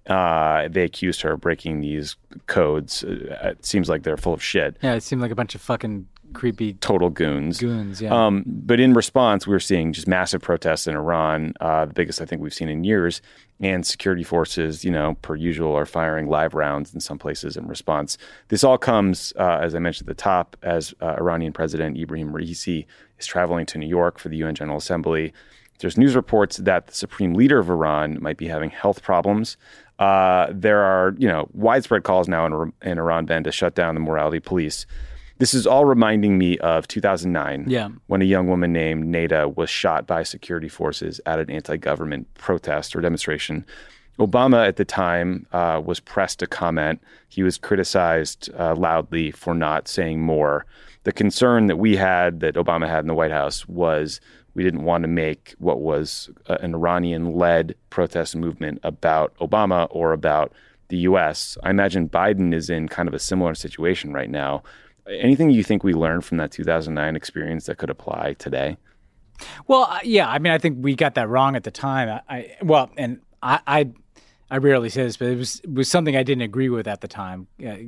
Uh, they accused her of breaking these codes. Uh, it seems like they're full of shit. Yeah, it seemed like a bunch of fucking creepy... Total goons. Goons, yeah. Um, but in response, we were seeing just massive protests in Iran, uh, the biggest I think we've seen in years. And security forces, you know, per usual, are firing live rounds in some places in response. This all comes, uh, as I mentioned at the top, as uh, Iranian President Ibrahim Raisi is traveling to New York for the U N General Assembly. There's news reports that the supreme leader of Iran might be having health problems. Uh, there are, you know, widespread calls now in, in Iran then to shut down the morality police. This is all reminding me of two thousand nine, yeah. when a young woman named Neda was shot by security forces at an anti-government protest or demonstration. Obama at the time uh, was pressed to comment. He was criticized uh, loudly for not saying more. The concern that we had, that Obama had in the White House, was we didn't want to make what was uh, an Iranian-led protest movement about Obama or about the U S. I imagine Biden is in kind of a similar situation right now. Anything you think we learned from that two thousand nine experience that could apply today? Well, yeah. I mean, I think we got that wrong at the time. I, I well, and I, I, I rarely say this, but it was it was something I didn't agree with at the time. Uh,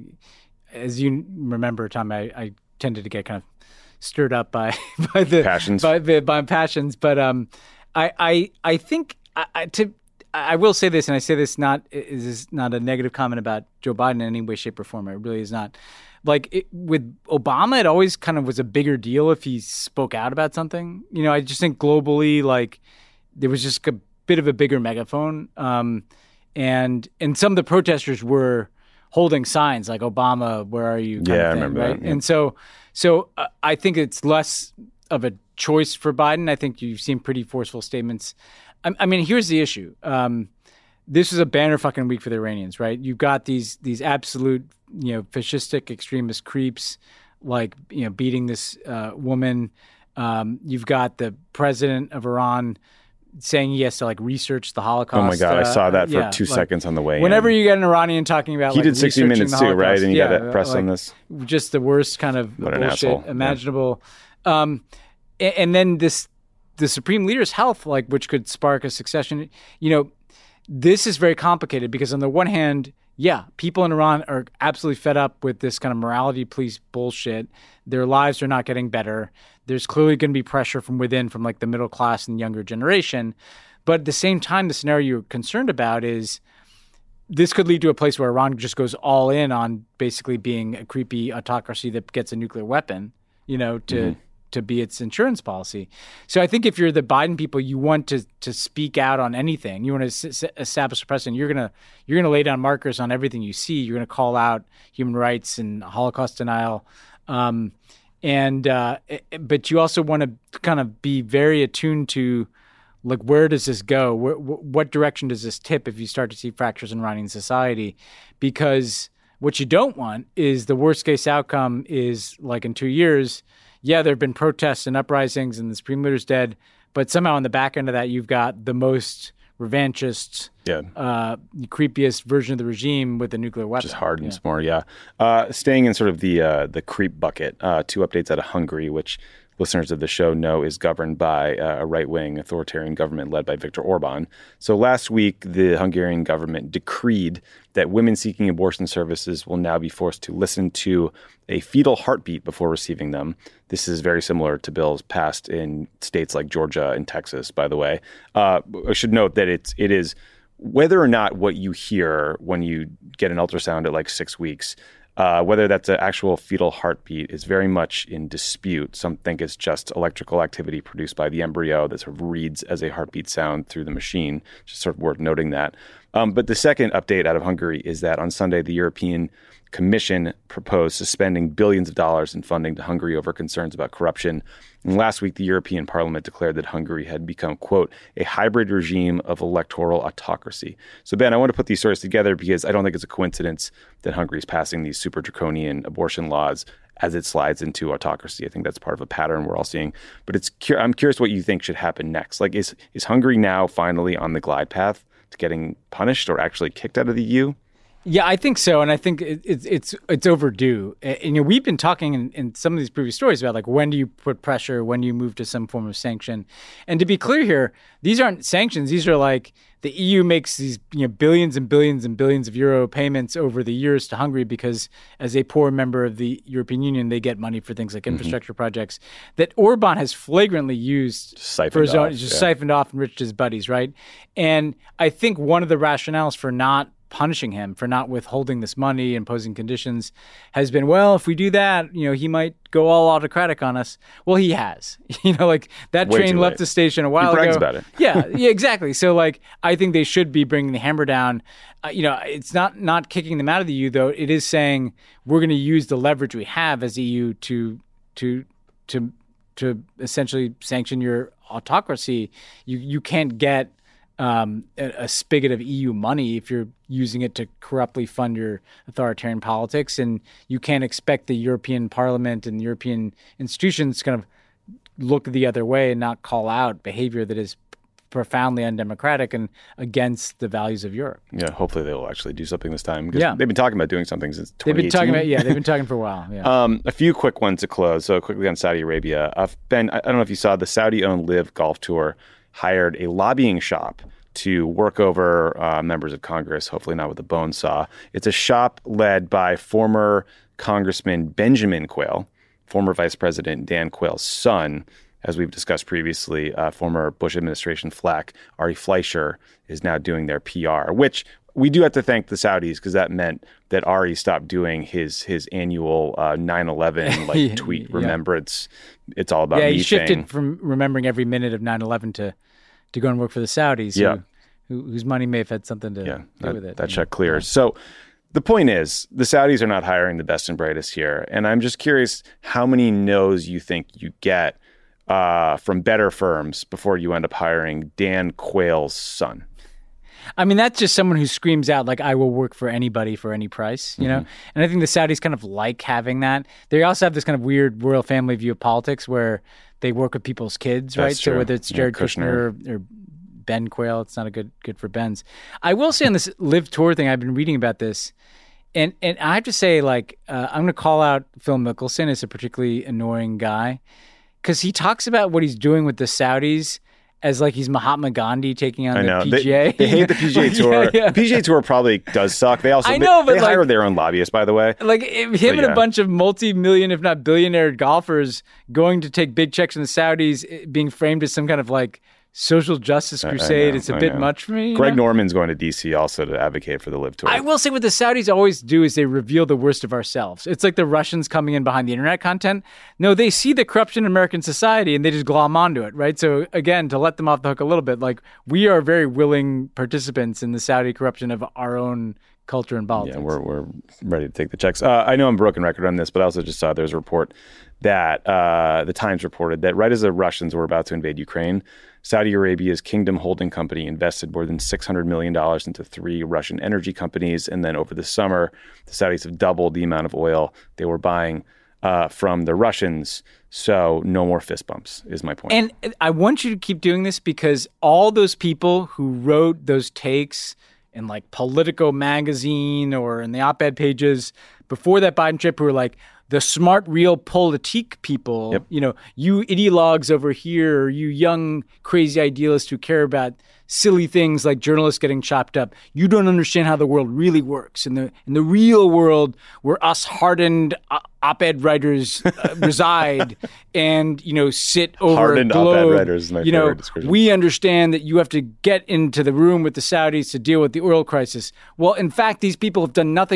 as you remember, Tom, I, I tended to get kind of stirred up by by the passions, by, the, by passions. But um, I, I, I think I, I, to I will say this, and I say this not is not a negative comment about Joe Biden in any way, shape, or form. It really is not. Like it, with Obama, it always kind of was a bigger deal if he spoke out about something. You know, I just think globally, like there was just a bit of a bigger megaphone, um, and and some of the protesters were holding signs like "Obama, where are you?" kind yeah, of thing, I remember right? that. Yeah. And so, so uh, I think it's less of a choice for Biden. I think you've seen pretty forceful statements. I, I mean, here's the issue. Um, this is a banner fucking week for the Iranians, right? You've got these these absolute, you know, fascistic extremist creeps, like, you know, beating this uh, woman. Um, you've got the president of Iran saying he has to like research the Holocaust. Oh my God, uh, I saw that for yeah, two like, seconds on the way Whenever in. you get an Iranian talking about, he like, did sixty researching minutes the too, right? Holocaust, And he yeah, got pressed like, on this. Just the worst kind of What an bullshit asshole. imaginable. Yeah. Um, and, and then this, the supreme leader's health, like, which could spark a succession. You know, this is very complicated because on the one hand, yeah, people in Iran are absolutely fed up with this kind of morality police bullshit. Their lives are not getting better. There's clearly going to be pressure from within, from like the middle class and younger generation. But at the same time, the scenario you're concerned about is this could lead to a place where Iran just goes all in on basically being a creepy autocracy that gets a nuclear weapon, you know, to mm-hmm. to be its insurance policy. So I think if you're the Biden people, you want to to speak out on anything. You want to s- establish a precedent. You're gonna you're gonna lay down markers on everything you see. You're gonna call out human rights and Holocaust denial, um, and uh, but you also want to kind of be very attuned to, like, where does this go? Where, what direction does this tip if you start to see fractures in Iranian society? Because what you don't want is the worst case outcome is, like, in two years. Yeah, there have been protests and uprisings and the supreme leader's dead, but somehow on the back end of that, you've got the most revanchist, yeah. uh, creepiest version of the regime with a nuclear weapon. Just hardens yeah. more, yeah. Uh, staying in sort of the uh, the creep bucket, uh, two updates out of Hungary, which listeners of the show know is governed by uh, a right-wing authoritarian government led by Viktor Orban. So last week, the Hungarian government decreed that women seeking abortion services will now be forced to listen to a fetal heartbeat before receiving them. This is very similar to bills passed in states like Georgia and Texas, by the way. Uh, I should note that it's, it is whether or not what you hear when you get an ultrasound at like six weeks Uh, whether that's an actual fetal heartbeat is very much in dispute. Some think it's just electrical activity produced by the embryo that sort of reads as a heartbeat sound through the machine. Just sort of worth noting that. Um, but the second update out of Hungary is that on Sunday, the European Commission proposed suspending billions of dollars in funding to Hungary over concerns about corruption. And last week, the European Parliament declared that Hungary had become, quote, a hybrid regime of electoral autocracy. So, Ben, I want to put these stories together because I don't think it's a coincidence that Hungary is passing these super draconian abortion laws as it slides into autocracy. I think that's part of a pattern we're all seeing. But it's I'm curious what you think should happen next. Like, is is Hungary now finally on the glide path to getting punished or actually kicked out of the E U? Yeah, I think so, and I think it, it's it's it's overdue. And, you know, we've been talking in, in some of these previous stories about like when do you put pressure, when do you move to some form of sanction. And to be clear here, these aren't sanctions. These are like the E U makes these you know billions and billions and billions of euro payments over the years to Hungary because as a poor member of the European Union, they get money for things like infrastructure mm-hmm. projects that Orban has flagrantly used siphoned for his own, off, just yeah. siphoned off, enriched his buddies, right? And I think one of the rationales for not punishing him for not withholding this money, imposing conditions, has been, well, if we do that, you know, he might go all autocratic on us. Well, he has. You know, like that Way train left late. the station a while he brags ago. about it. yeah, yeah, exactly. So, like, I think they should be bringing the hammer down. Uh, you know, it's not not kicking them out of the E U, though. It is saying we're going to use the leverage we have as E U to to to to essentially sanction your autocracy. You you can't get Um, a, a spigot of E U money if you're using it to corruptly fund your authoritarian politics. And you can't expect the European Parliament and European institutions to kind of look the other way and not call out behavior that is profoundly undemocratic and against the values of Europe. Yeah, hopefully they will actually do something this time. Because yeah. they've been talking about doing something since twenty eighteen. They've been talking about, yeah, they've been talking for a while. Yeah. Um, a few quick ones to close. So quickly on Saudi Arabia. Uh, Ben, I, I don't know if you saw the Saudi-owned Live Golf Tour hired a lobbying shop to work over uh, members of Congress, hopefully not with a bone saw. It's a shop led by former Congressman Benjamin Quayle, former Vice President Dan Quayle's son. As we've discussed previously, uh, former Bush administration flack Ari Fleischer is now doing their P R, which we do have to thank the Saudis because that meant that Ari stopped doing his his annual uh, nine eleven like yeah, tweet yeah. remembrance. It's all about yeah, me he shifted thing. from remembering every minute of nine eleven to to go and work for the Saudis, yeah. who, whose money may have had something to yeah, do that, with it. That check clears. Yeah. So the point is, the Saudis are not hiring the best and brightest here. And I'm just curious how many no's you think you get uh, from better firms before you end up hiring Dan Quayle's son. I mean, that's just someone who screams out, like, I will work for anybody for any price, you mm-hmm. know? And I think the Saudis kind of like having that. They also have this kind of weird royal family view of politics where they work with people's kids, That's right? True. So whether it's Jared yeah, Kushner, Kushner or, or Ben Quayle, it's not a good good for Ben's. I will say on this Live Tour thing, I've been reading about this, and and I have to say, like, uh, I'm going to call out Phil Mickelson as a particularly annoying guy because he talks about what he's doing with the Saudis as like he's Mahatma Gandhi taking on I know. the P G A. They, they hate the P G A Tour. yeah, yeah. The P G A Tour probably does suck. They also I know, they, but they hire like, their own lobbyists, by the way. Like him but and yeah. a bunch of multi-million, if not billionaire golfers going to take big checks from the Saudis being framed as some kind of like social justice crusade. know, it's a I bit know. much for me. Greg know? Norman's going to D C also to advocate for the Live Tour. I will say what the Saudis always do is they reveal the worst of ourselves. It's like the Russians coming in behind the internet content. No, they see the corruption in American society and they just glom onto it, right? So again, to let them off the hook a little bit, like we are very willing participants in the Saudi corruption of our own culture and politics. Yeah, we're we're ready to take the checks. Uh, I know I'm a broken record on this, but I also just saw there's a report that uh, the Times reported that right as the Russians were about to invade Ukraine, Saudi Arabia's Kingdom Holding Company invested more than six hundred million dollars into three Russian energy companies. And then over the summer, the Saudis have doubled the amount of oil they were buying uh, from the Russians. So no more fist bumps is my point. And I want you to keep doing this because all those people who wrote those takes in like Politico magazine or in the op-ed pages before that Biden trip who were like, the smart, real politique people, yep. you know, you ideologues over here, or you young, crazy idealists who care about silly things like journalists getting chopped up. You don't understand how the world really works. In the in the real world, where us hardened op-ed writers uh, reside and, you know, sit over hardened a globe. op-ed writers is my you know, favorite description. We understand that you have to get into the room with the Saudis to deal with the oil crisis. Well, in fact, these people have done nothing but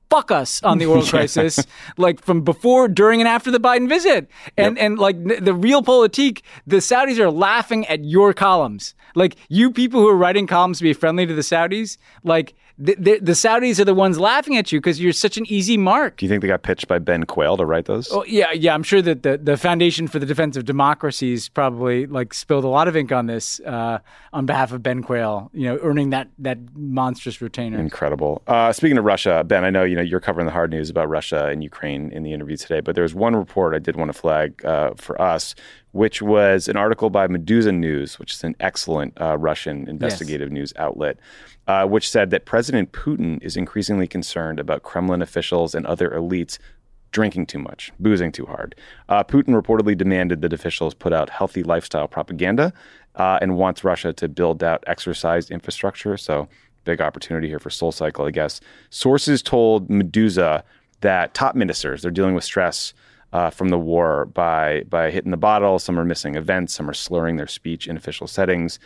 fuck us on the oil crisis, like from before, during, and after the Biden visit. And, yep. and like the Realpolitik, the Saudis are laughing at your columns. Like you people who are writing columns to be friendly to the Saudis, like the, the, the Saudis are the ones laughing at you because you're such an easy mark. Do you think they got pitched by Ben Quayle to write those? Oh, yeah, yeah. I'm sure that the, the Foundation for the Defense of Democracies probably like spilled a lot of ink on this uh, on behalf of Ben Quayle, you know, earning that that monstrous retainer. Incredible. Uh, speaking of Russia, Ben, I know you know you're covering the hard news about Russia and Ukraine in the interview today, but there's one report I did want to flag uh, for us, which was an article by Meduza News, which is an excellent uh, Russian investigative yes. news outlet, uh, which said that President Putin is increasingly concerned about Kremlin officials and other elites drinking too much, boozing too hard. Uh, Putin reportedly demanded that officials put out healthy lifestyle propaganda uh, and wants Russia to build out exercise infrastructure. So big opportunity here for SoulCycle, I guess. Sources told Meduza that top ministers, they're dealing with stress Uh, from the war by by hitting the bottle. Some are missing events. Some are slurring their speech in official settings.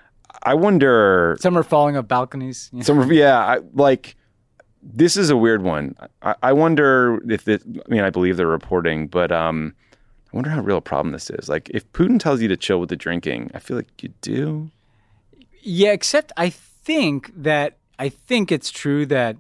I wonder... Some are falling off balconies. Yeah. Some are, yeah, I, like, this is a weird one. I, I wonder if it... I mean, I believe they're reporting, but um, I wonder how real a problem this is. Like, if Putin tells you to chill with the drinking, I feel like you do. Yeah, except I think that... I think it's true that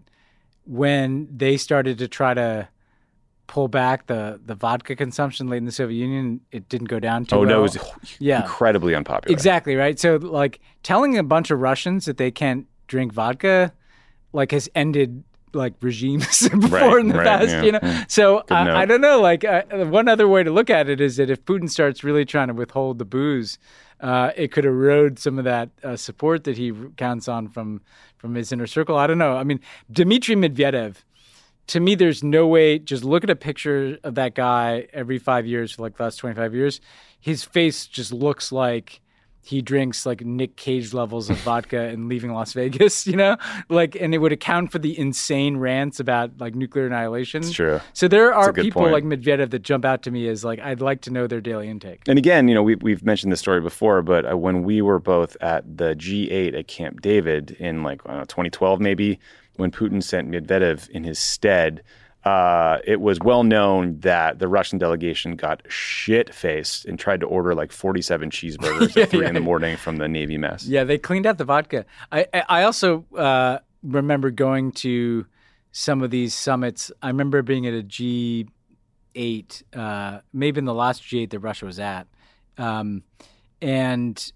when they started to try to pull back the, the vodka consumption late in the Soviet Union, it didn't go down too oh, well. Oh, no, it was yeah. incredibly unpopular. Exactly, right? So, like, telling a bunch of Russians that they can't drink vodka, like, has ended, like, regimes before right, in the right, past, yeah, you know? yeah. So, I, I don't know, like, uh, one other way to look at it is that if Putin starts really trying to withhold the booze, uh, it could erode some of that uh, support that he counts on from, from his inner circle. I don't know. I mean, Dmitry Medvedev, to me, there's no way, just look at a picture of that guy every five years for like the last twenty-five years. His face just looks like he drinks like Nick Cage levels of vodka and leaving Las Vegas, you know? Like, and it would account for the insane rants about like nuclear annihilation. It's true. So there are people point. like Medvedev that jump out to me as like, I'd like to know their daily intake. And again, you know, we, we've mentioned this story before, but uh, when we were both at the G eight at Camp David in like, I don't know, twenty twelve maybe, when Putin sent Medvedev in his stead, uh, it was well known that the Russian delegation got shit-faced and tried to order like forty-seven cheeseburgers yeah, at three yeah. in the morning from the Navy mess. Yeah, they cleaned out the vodka. I, I also uh, remember going to some of these summits. I remember being at a G eight, uh, maybe in the last G eight that Russia was at. Um, and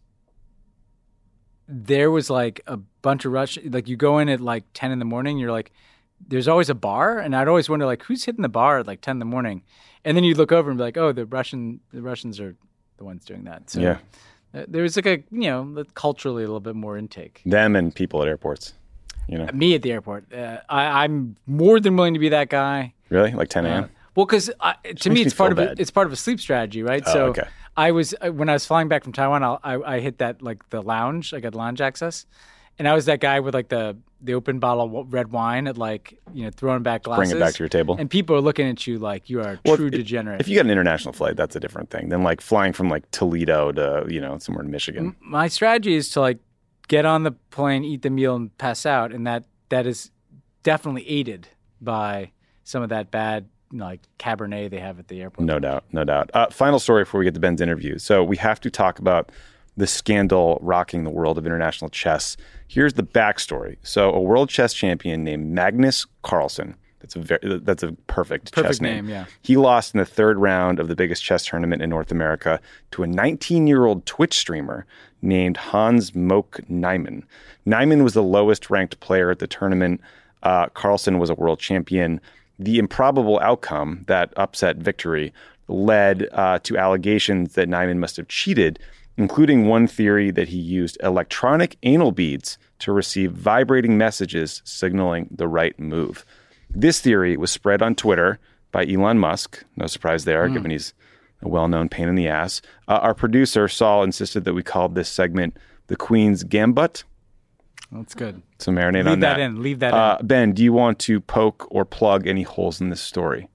there was like a bunch of Russian, like you go in at like ten in the morning, you're like, there's always a bar. And I'd always wonder like, who's hitting the bar at like ten in the morning? And then you look over and be like, oh, the Russian, the Russians are the ones doing that. So yeah. uh, there's like a, you know, culturally a little bit more intake. Them and people at airports, you know. Me at the airport. Uh, I, I'm more than willing to be that guy. Really? Like ten a.m.? Uh, well, because to me, it's me part of bad. a, it's part of a sleep strategy, right? Oh, so okay. I was when I was flying back from Taiwan, I'll, I I hit that like the lounge. I got lounge access, and I was that guy with like the the open bottle of red wine at like you know throwing back glasses. Bring it back to your table, and people are looking at you like you are a well, true if, degenerate. If you get an international flight, that's a different thing than like flying from like Toledo to you know somewhere in Michigan. My strategy is to like get on the plane, eat the meal, and pass out, and that that is definitely aided by some of that bad. Like Cabernet they have at the airport. No doubt, no doubt. Uh, final story before we get to Ben's interview. So we have to talk about the scandal rocking the world of international chess. Here's the backstory. So a world chess champion named Magnus Carlsen, that's a very, that's a perfect, perfect chess name. name. Yeah. He lost in the third round of the biggest chess tournament in North America to a nineteen-year-old Twitch streamer named Hans Moke Nyman. Nyman was the lowest ranked player at the tournament. Uh, Carlsen was a world champion. The improbable outcome, that upset victory, led uh, to allegations that Nyman must have cheated, including one theory that he used electronic anal beads to receive vibrating messages signaling the right move. This theory was spread on Twitter by Elon Musk. No surprise there, mm. given he's a well-known pain in the ass. Uh, our producer, Saul, insisted that we called this segment the Queen's Gambit. That's good. So marinate Leave on that. that in. Leave that uh, in. Ben, do you want to poke or plug any holes in this story?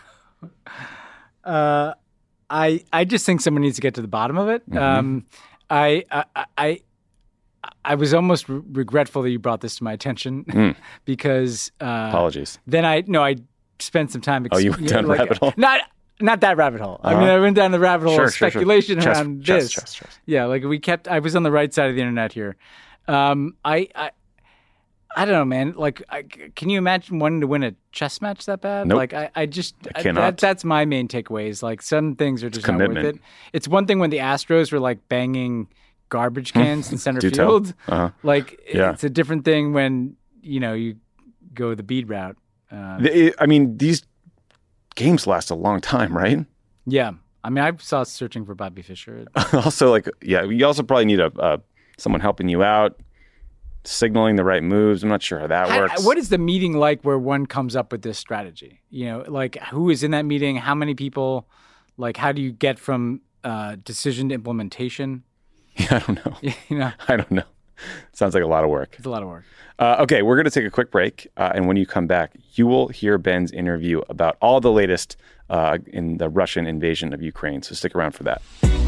uh, I I just think someone needs to get to the bottom of it. Mm-hmm. Um, I, I I I was almost re- regretful that you brought this to my attention mm. because uh, apologies. Then I no, I spent some time. Ex- oh, you went down like, rabbit hole? Not not that rabbit hole. Uh-huh. I mean, I went down the rabbit hole sure, of speculation sure, sure. around Chess, this. Chess, chess, chess. Yeah, like we kept. I was on the right side of the internet here. Um, I, I I don't know, man. Like, I, can you imagine wanting to win a chess match that bad? Nope. Like, I, I just I cannot. That, that's my main takeaway. Is like some things are just not worth it. It's one thing when the Astros were like banging garbage cans in center field. Uh-huh. Like, yeah. it's a different thing when you know you go the bead route. Uh, the, I mean, these games last a long time, right? Yeah. I mean, I saw Searching for Bobby Fischer. Also, like, yeah, you also probably need a uh, someone helping you out. Signaling the right moves. I'm not sure how that how, works. What is the meeting like where one comes up with this strategy? You know, like who is in that meeting? How many people? Like, how do you get from uh, decision to implementation? Yeah, I don't know. You know, I don't know. Sounds like a lot of work. It's a lot of work. Uh, okay, we're going to take a quick break. Uh, and when you come back, you will hear Ben's interview about all the latest uh, in the Russian invasion of Ukraine. So stick around for that.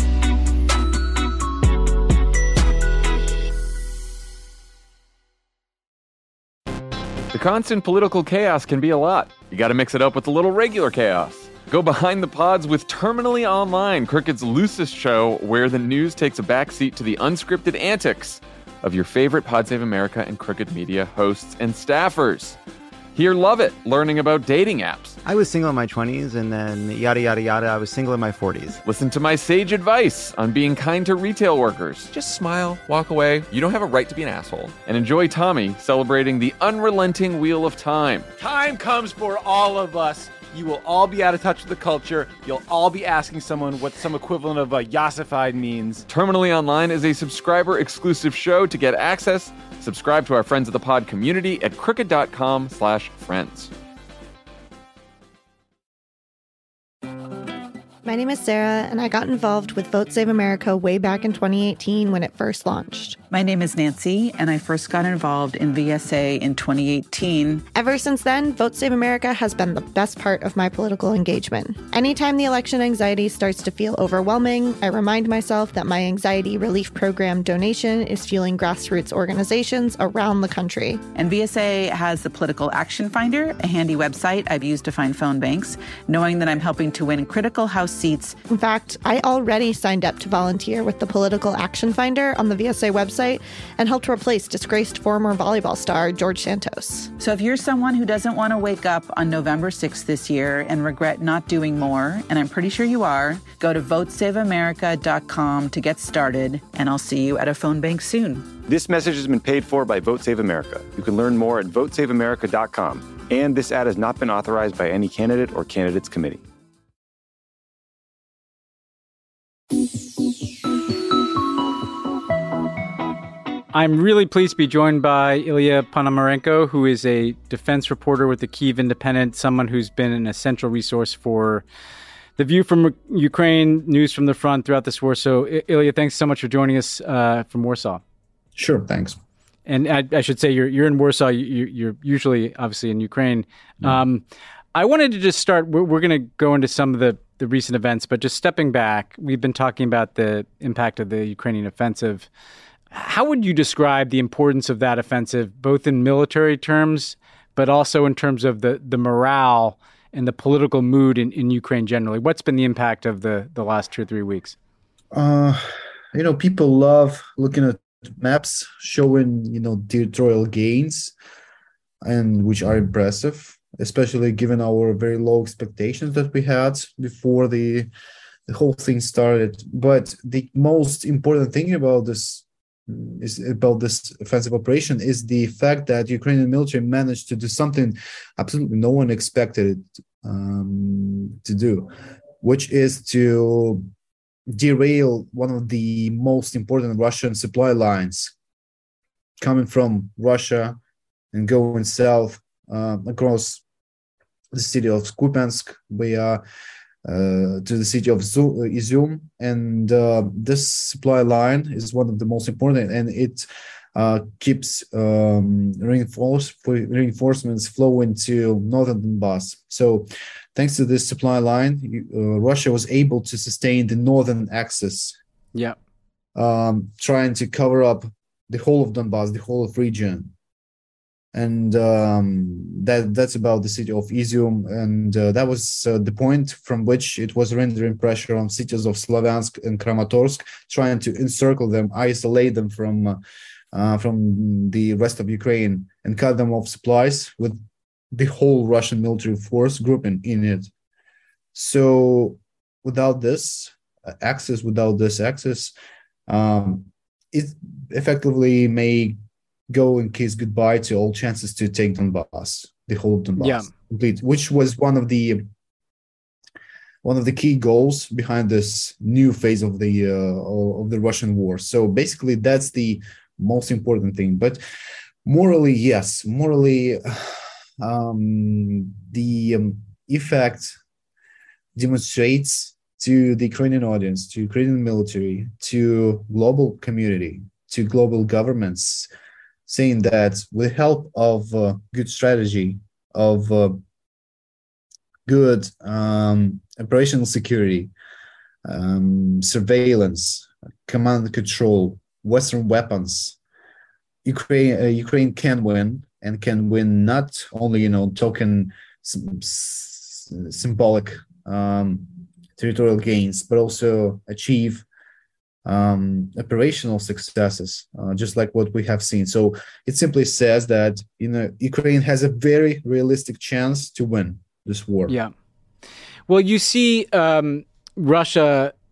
The constant political chaos can be a lot. You got to mix it up with a little regular chaos. Go behind the pods with Terminally Online, Crooked's loosest show where the news takes a backseat to the unscripted antics of your favorite Pod Save America and Crooked Media hosts and staffers. Hear Love It, learning about dating apps. I was single in my twenties, and then yada, yada, yada, I was single in my forties. Listen to my sage advice on being kind to retail workers. Just smile, walk away. You don't have a right to be an asshole. And enjoy Tommy celebrating the unrelenting wheel of time. Time comes for all of us. You will all be out of touch with the culture. You'll all be asking someone what some equivalent of a yassified means. Terminally Online is a subscriber-exclusive show. To get access, subscribe to our Friends of the Pod community at crooked.com slash friends. My name is Sarah, and I got involved with Vote Save America way back in twenty eighteen when it first launched. My name is Nancy, and I first got involved in V S A in twenty eighteen. Ever since then, Vote Save America has been the best part of my political engagement. Anytime the election anxiety starts to feel overwhelming, I remind myself that my anxiety relief program donation is fueling grassroots organizations around the country. And V S A has the Political Action Finder, a handy website I've used to find phone banks, knowing that I'm helping to win critical House seats. In fact, I already signed up to volunteer with the Political Action Finder on the V S A website and helped replace disgraced former volleyball star George Santos. So if you're someone who doesn't want to wake up on November sixth this year and regret not doing more, and I'm pretty sure you are, go to vote save america dot com to get started, and I'll see you at a phone bank soon. This message has been paid for by Vote Save America. You can learn more at vote save america dot com. And this ad has not been authorized by any candidate or candidates committee. I'm really pleased to be joined by Ilya Ponomarenko, who is a defense reporter with the Kyiv Independent, someone who's been an essential resource for The View from Ukraine, news from the front throughout this war. So, Ilya, thanks so much for joining us uh, from Warsaw. Sure, thanks. And I, I should say you're you're in Warsaw. You, you're usually, obviously, in Ukraine. Mm. Um, I wanted to just start. We're, we're going to go into some of the, the recent events, but just stepping back, we've been talking about the impact of the Ukrainian offensive. How would you describe the importance of that offensive, both in military terms, but also in terms of the, the morale and the political mood in, in Ukraine generally? What's been the impact of the, the last two or three weeks? Uh, you know, people love looking at maps showing, you know, territorial gains, and which are impressive, especially given our very low expectations that we had before the the whole thing started. But the most important thing about this is about this offensive operation is the fact that Ukrainian military managed to do something absolutely no one expected it um, to do, which is to derail one of the most important Russian supply lines coming from Russia and going south uh, across the city of Kupiansk via Uh, to the city of Izium, and uh, this supply line is one of the most important, and it uh, keeps um, reinforce, reinforcements flowing to northern Donbass. So, thanks to this supply line, uh, Russia was able to sustain the northern axis. Yeah, um, trying to cover up the whole of Donbass, the whole of region. And um, that that's about the city of Izium. And uh, that was uh, the point from which it was rendering pressure on cities of Slavyansk and Kramatorsk, trying to encircle them, isolate them from uh, uh, from the rest of Ukraine, and cut them off supplies with the whole Russian military force grouping in it. So without this access, without this access, um, it effectively may go and kiss goodbye to all chances to take Donbass, the whole of Donbass, yeah. complete, which was one of the one of the key goals behind this new phase of the uh, of the Russian war. So basically, that's the most important thing. But morally, yes, morally, um, the um, effect demonstrates to the Ukrainian audience, to Ukrainian military, to global community, to global governments, saying that with help of uh, good strategy, of uh, good um, operational security, um, surveillance, command and control, Western weapons, Ukraine uh, Ukraine can win, and can win not only, you know, token s- symbolic um, territorial gains, but also achieve um, operational successes, uh, just like what we have seen. So it simply says that, you know, Ukraine has a very realistic chance to win this war. Yeah. Well, you see um, Russia,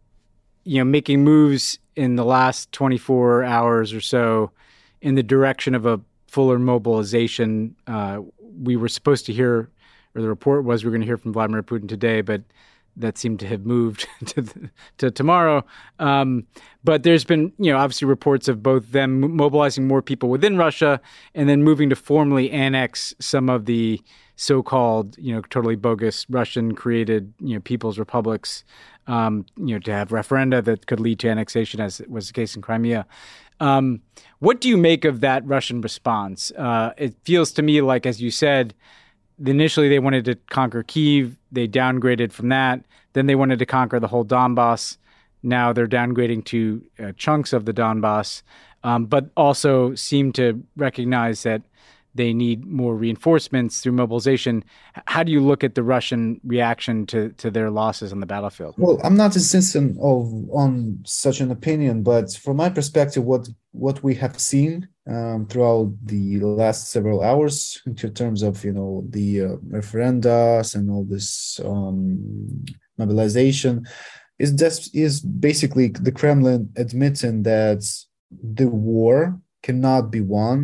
you know, making moves in the last twenty-four hours or so in the direction of a fuller mobilization. Uh, we were supposed to hear, or the report was we were going to hear from Vladimir Putin today, but that seemed to have moved to the, to tomorrow. Um, but there's been, you know, obviously reports of both them mobilizing more people within Russia and then moving to formally annex some of the so-called, you know, totally bogus Russian-created, you know, people's republics, um, you know, to have referenda that could lead to annexation, as was the case in Crimea. Um, what do you make of that Russian response? Uh, it feels to me like, as you said, initially they wanted to conquer Kyiv. They downgraded from that. Then they wanted to conquer the whole Donbass. Now they're downgrading to uh, chunks of the Donbass, um, but also seem to recognize that they need more reinforcements through mobilization. How do you look at the Russian reaction to, to their losses on the battlefield? Well, I'm not insistent of on such an opinion, but from my perspective, what what we have seen um, throughout the last several hours, in terms of, you know, the uh, referendums and all this um, mobilization, is just is basically the Kremlin admitting that the war cannot be won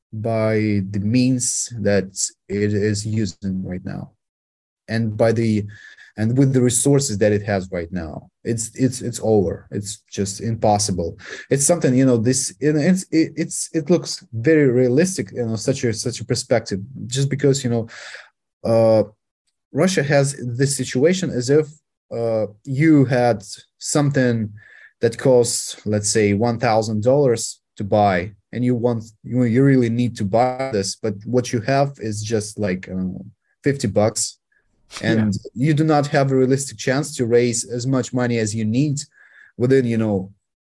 by the means that it is using right now, and by the and with the resources that it has right now. It's it's it's over. It's just impossible. It's something, you know, this it's it's it looks very realistic, you know, such a such a perspective, just because, you know, uh, Russia has this situation as if uh, you had something that costs, let's say, one thousand dollars to buy, and you want you, you really need to buy this, but what you have is just like uh, fifty bucks, and yeah. you do not have a realistic chance to raise as much money as you need within, you know,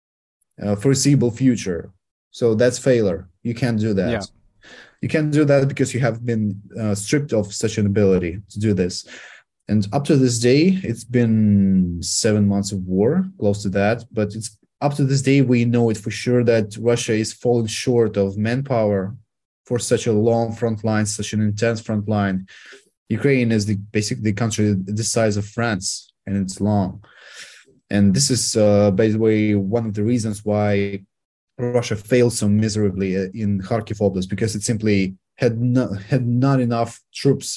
uh, foreseeable future. So that's failure. You can't do that. Yeah. You can't do that because you have been uh, stripped of such an ability to do this. And up to this day, it's been seven months of war, close to that, but it's up to this day, we know it for sure that Russia is falling short of manpower for such a long front line, such an intense front line. Ukraine is the basically the country the size of France, and it's long. And this is, uh, by the way, one of the reasons why Russia failed so miserably in Kharkiv Oblast, because it simply had not had not enough troops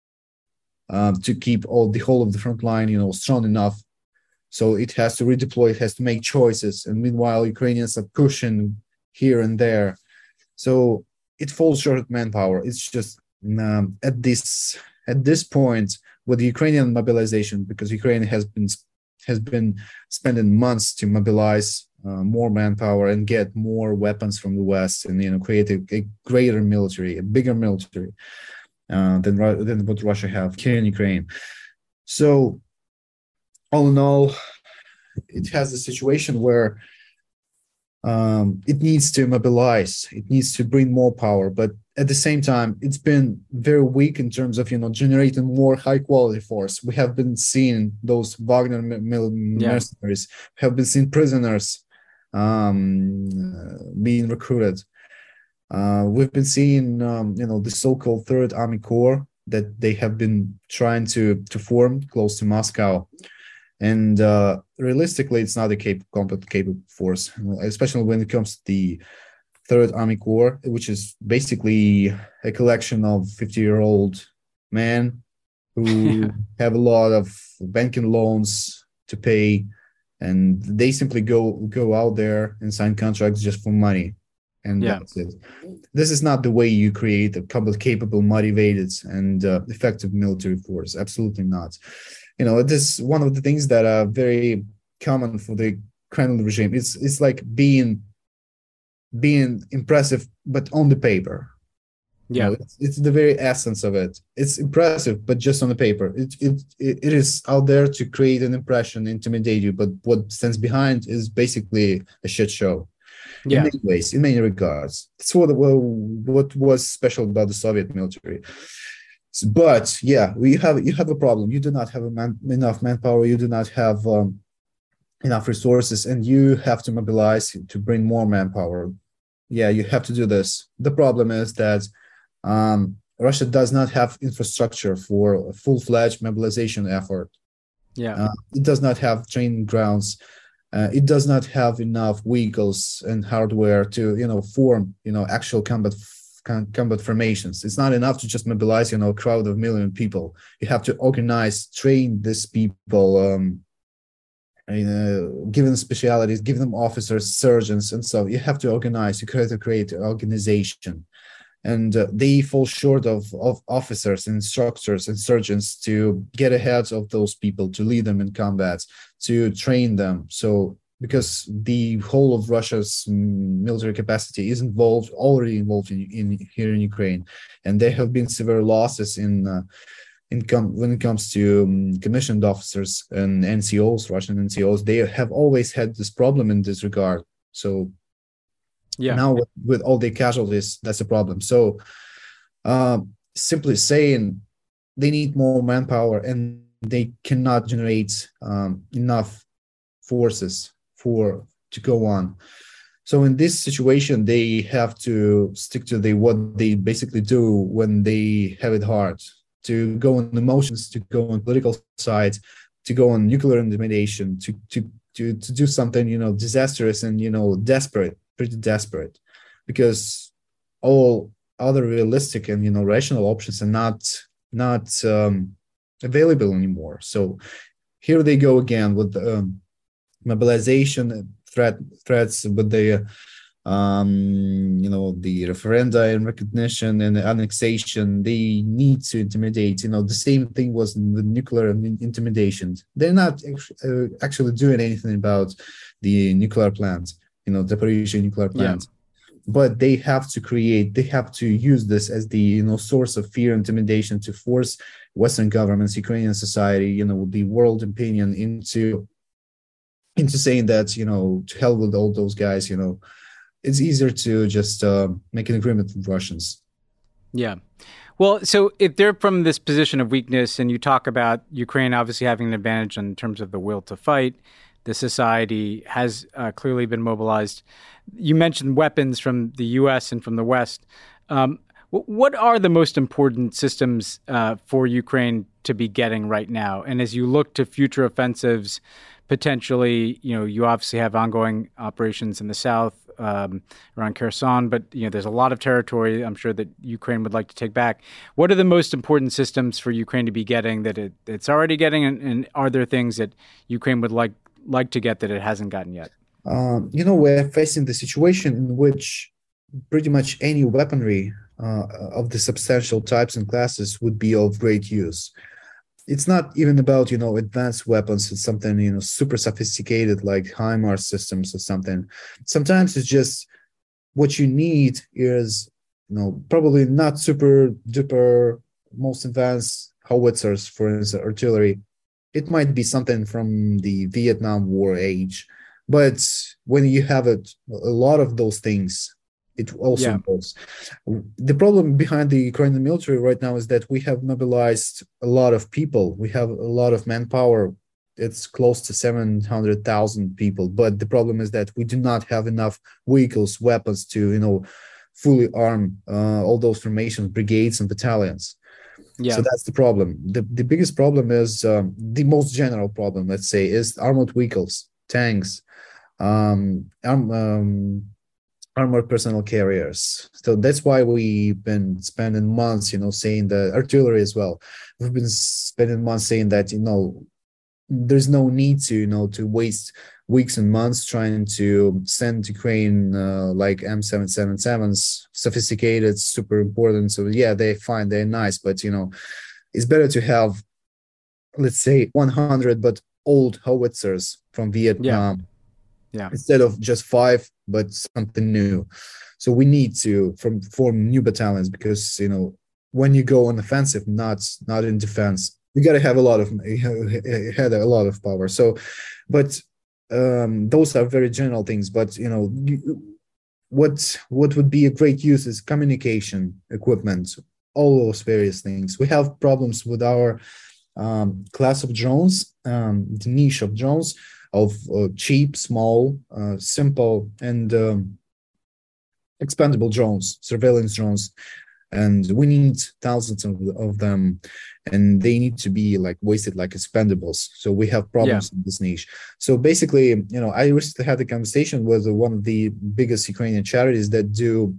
uh, to keep all the whole of the front line, you know, strong enough. So it has to redeploy, it has to make choices. And meanwhile, Ukrainians are pushing here and there. So it falls short of manpower. It's just um, at this at this point with the Ukrainian mobilization, because Ukraine has been has been spending months to mobilize uh, more manpower and get more weapons from the West, and, you know, create a, a greater military, a bigger military uh, than than what Russia have here in Ukraine. So all in all, it has a situation where um, it needs to mobilize, it needs to bring more power, but at the same time, it's been very weak in terms of, you know, generating more high quality force. We have been seeing those Wagner mercenaries, yeah. have been seeing prisoners um, being recruited. Uh, we've been seeing, um, you know, the so-called Third Army Corps that they have been trying to to form close to Moscow. And uh, realistically, it's not a cap- combat capable force, especially when it comes to the Third Army Corps, which is basically a collection of fifty-year-old men who have a lot of banking loans to pay, and they simply go go out there and sign contracts just for money. And yeah. that's it. This is not the way you create a combat capable, motivated, and uh, effective military force. Absolutely not. You know, this is one of the things that are very common for the Kremlin regime. It's it's like being being impressive, but on the paper. Yeah, you know, it's, it's the very essence of it. It's impressive, but just on the paper. It, it it it is out there to create an impression, intimidate you. But what stands behind is basically a shit show. Yeah. In many ways, in many regards. That's what what was special about the Soviet military. But yeah, we have you have a problem. You do not have a man, enough manpower. You do not have um, enough resources, and you have to mobilize to bring more manpower. Yeah, you have to do this. The problem is that um, Russia does not have infrastructure for a full-fledged mobilization effort. Yeah, uh, it does not have training grounds. Uh, it does not have enough vehicles and hardware to, you know, form, you know, actual combat combat formations. It's not enough to just mobilize, you know, a crowd of million people. You have to organize, train these people, um, you know, give them specialities, give them officers, surgeons, and so you have to organize. You have to create an organization, and uh, they fall short of of officers, instructors, and surgeons to get ahead of those people, to lead them in combat, to train them. So because the whole of Russia's military capacity is involved, already involved in, in here in Ukraine, and there have been severe losses in uh, in com- when it comes to um, commissioned officers and N C Os, Russian N C Os. They have always had this problem in this regard. So yeah, now with, with all the casualties, that's a problem. So uh, simply saying they need more manpower and they cannot generate um, enough forces for to go on. So in this situation, they have to stick to the what they basically do when they have it hard, to go on emotions, to go on political side, to go on nuclear intimidation, to to to to do something, you know, disastrous and, you know, desperate, pretty desperate, because all other realistic and, you know, rational options are not not um, available anymore. So here they go again with um, mobilization threat threats with the um, you know, the referenda and recognition and the annexation. They need to intimidate. You know, the same thing was with nuclear intimidation. They're not uh, actually doing anything about the nuclear plant, you know, the Zaporizhzhia nuclear plant. Yeah. But they have to create, they have to use this as the, you know, source of fear, intimidation, to force Western governments, Ukrainian society, you know, the world opinion into into saying that, you know, to hell with all those guys. You know, it's easier to just uh, make an agreement with Russians. Yeah. Well, so if they're from this position of weakness, and you talk about Ukraine obviously having an advantage in terms of the will to fight, the society has uh, clearly been mobilized. You mentioned weapons from the U S and from the West. Um, what are the most important systems uh, for Ukraine to be getting right now? And as you look to future offensives, potentially, you know, you obviously have ongoing operations in the south um, around Kherson, but, you know, there's a lot of territory I'm sure that Ukraine would like to take back. What are the most important systems for Ukraine to be getting that it, it's already getting, and, and are there things that Ukraine would like like to get that it hasn't gotten yet? Um, you know, we're facing the situation in which pretty much any weaponry uh, of the substantial types and classes would be of great use. It's not even about, you know, advanced weapons. It's something, you know, super sophisticated like HIMARS systems or something. Sometimes it's just what you need is, you know, probably not super duper most advanced howitzers, for instance, artillery. It might be something from the Vietnam War age, But when you have it, a lot of those things, it also Yeah. goes. The problem behind the Ukrainian military right now is that we have mobilized a lot of people. We have a lot of manpower. It's close to seven hundred thousand people. But the problem is that we do not have enough vehicles, weapons to, you know, fully arm uh, all those formations, brigades and battalions. Yeah. So that's the problem. The, the biggest problem is, um, the most general problem, let's say, is armored vehicles, tanks, um, arm, um, armored personnel carriers. So that's why we've been spending months, you know, saying that artillery as well. We've been spending months saying that, you know, there's no need to, you know, to waste weeks and months trying to send Ukraine uh, like M seven seventy-sevens, sophisticated, super important. So yeah, they're fine, they're nice, but you know, it's better to have, let's say, one hundred but old howitzers from Vietnam, yeah, yeah. instead of just five, but something new. So we need to from form new battalions, because you know, when you go on offensive, not not in defense, you got to have a lot of had a lot of power. So, but um, those are very general things. But you know, what what would be a great use is communication equipment, all those various things. We have problems with our um, class of drones, um, the niche of drones, of uh, cheap, small, uh, simple, and um, expendable drones, surveillance drones. And we need thousands of, of them, and they need to be like wasted like expendables. So we have problems yeah. in this niche. So basically, you know, I recently had a conversation with one of the biggest Ukrainian charities that do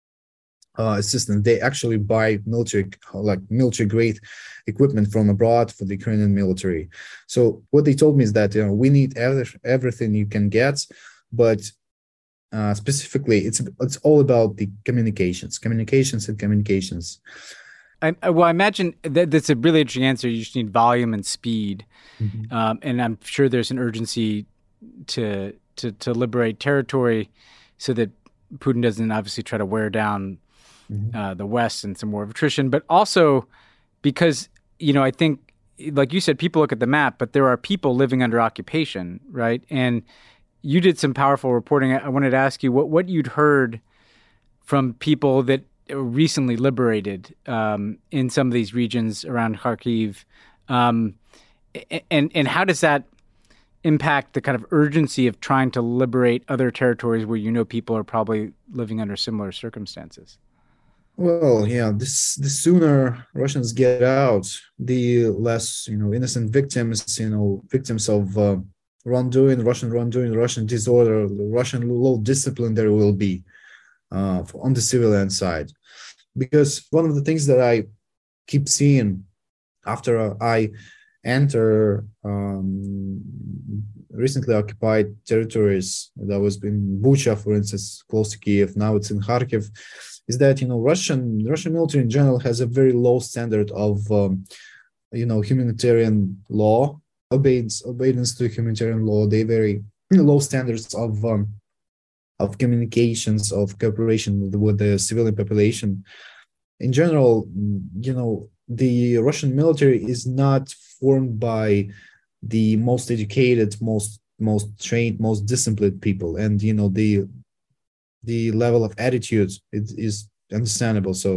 uh, assistance. They actually buy military, like military grade equipment from abroad for the Ukrainian military. So what they told me is that, you know, we need every, everything you can get, but Uh, specifically, it's it's all about the communications, communications and communications. I, well, I imagine that that's a really interesting answer. You just need volume and speed, mm-hmm. um, and I'm sure there's an urgency to to to liberate territory, so that Putin doesn't obviously try to wear down mm-hmm. uh, the West and some more of attrition, but also because you know I think, like you said, people look at the map, but there are people living under occupation, right? And you did some powerful reporting. I wanted to ask you what, what you'd heard from people that recently liberated um, in some of these regions around Kharkiv, um, and and how does that impact the kind of urgency of trying to liberate other territories where you know people are probably living under similar circumstances? Well, yeah, this the sooner Russians get out, the less you know innocent victims, you know victims of. Uh, wrongdoing, Russian wrongdoing, Russian disorder, Russian low discipline there will be uh, on the civilian side. Because one of the things that I keep seeing after I enter um, recently occupied territories, that was in Bucha, for instance, close to Kiev, now it's in Kharkiv, is that, you know, Russian Russian military in general has a very low standard of, um, you know, humanitarian law, Obedience, obedience to humanitarian law. They very low standards of um, of communications, of cooperation with, with the civilian population. In general, you know, the Russian military is not formed by the most educated, most most trained, most disciplined people, and you know the the level of attitude it is understandable. So,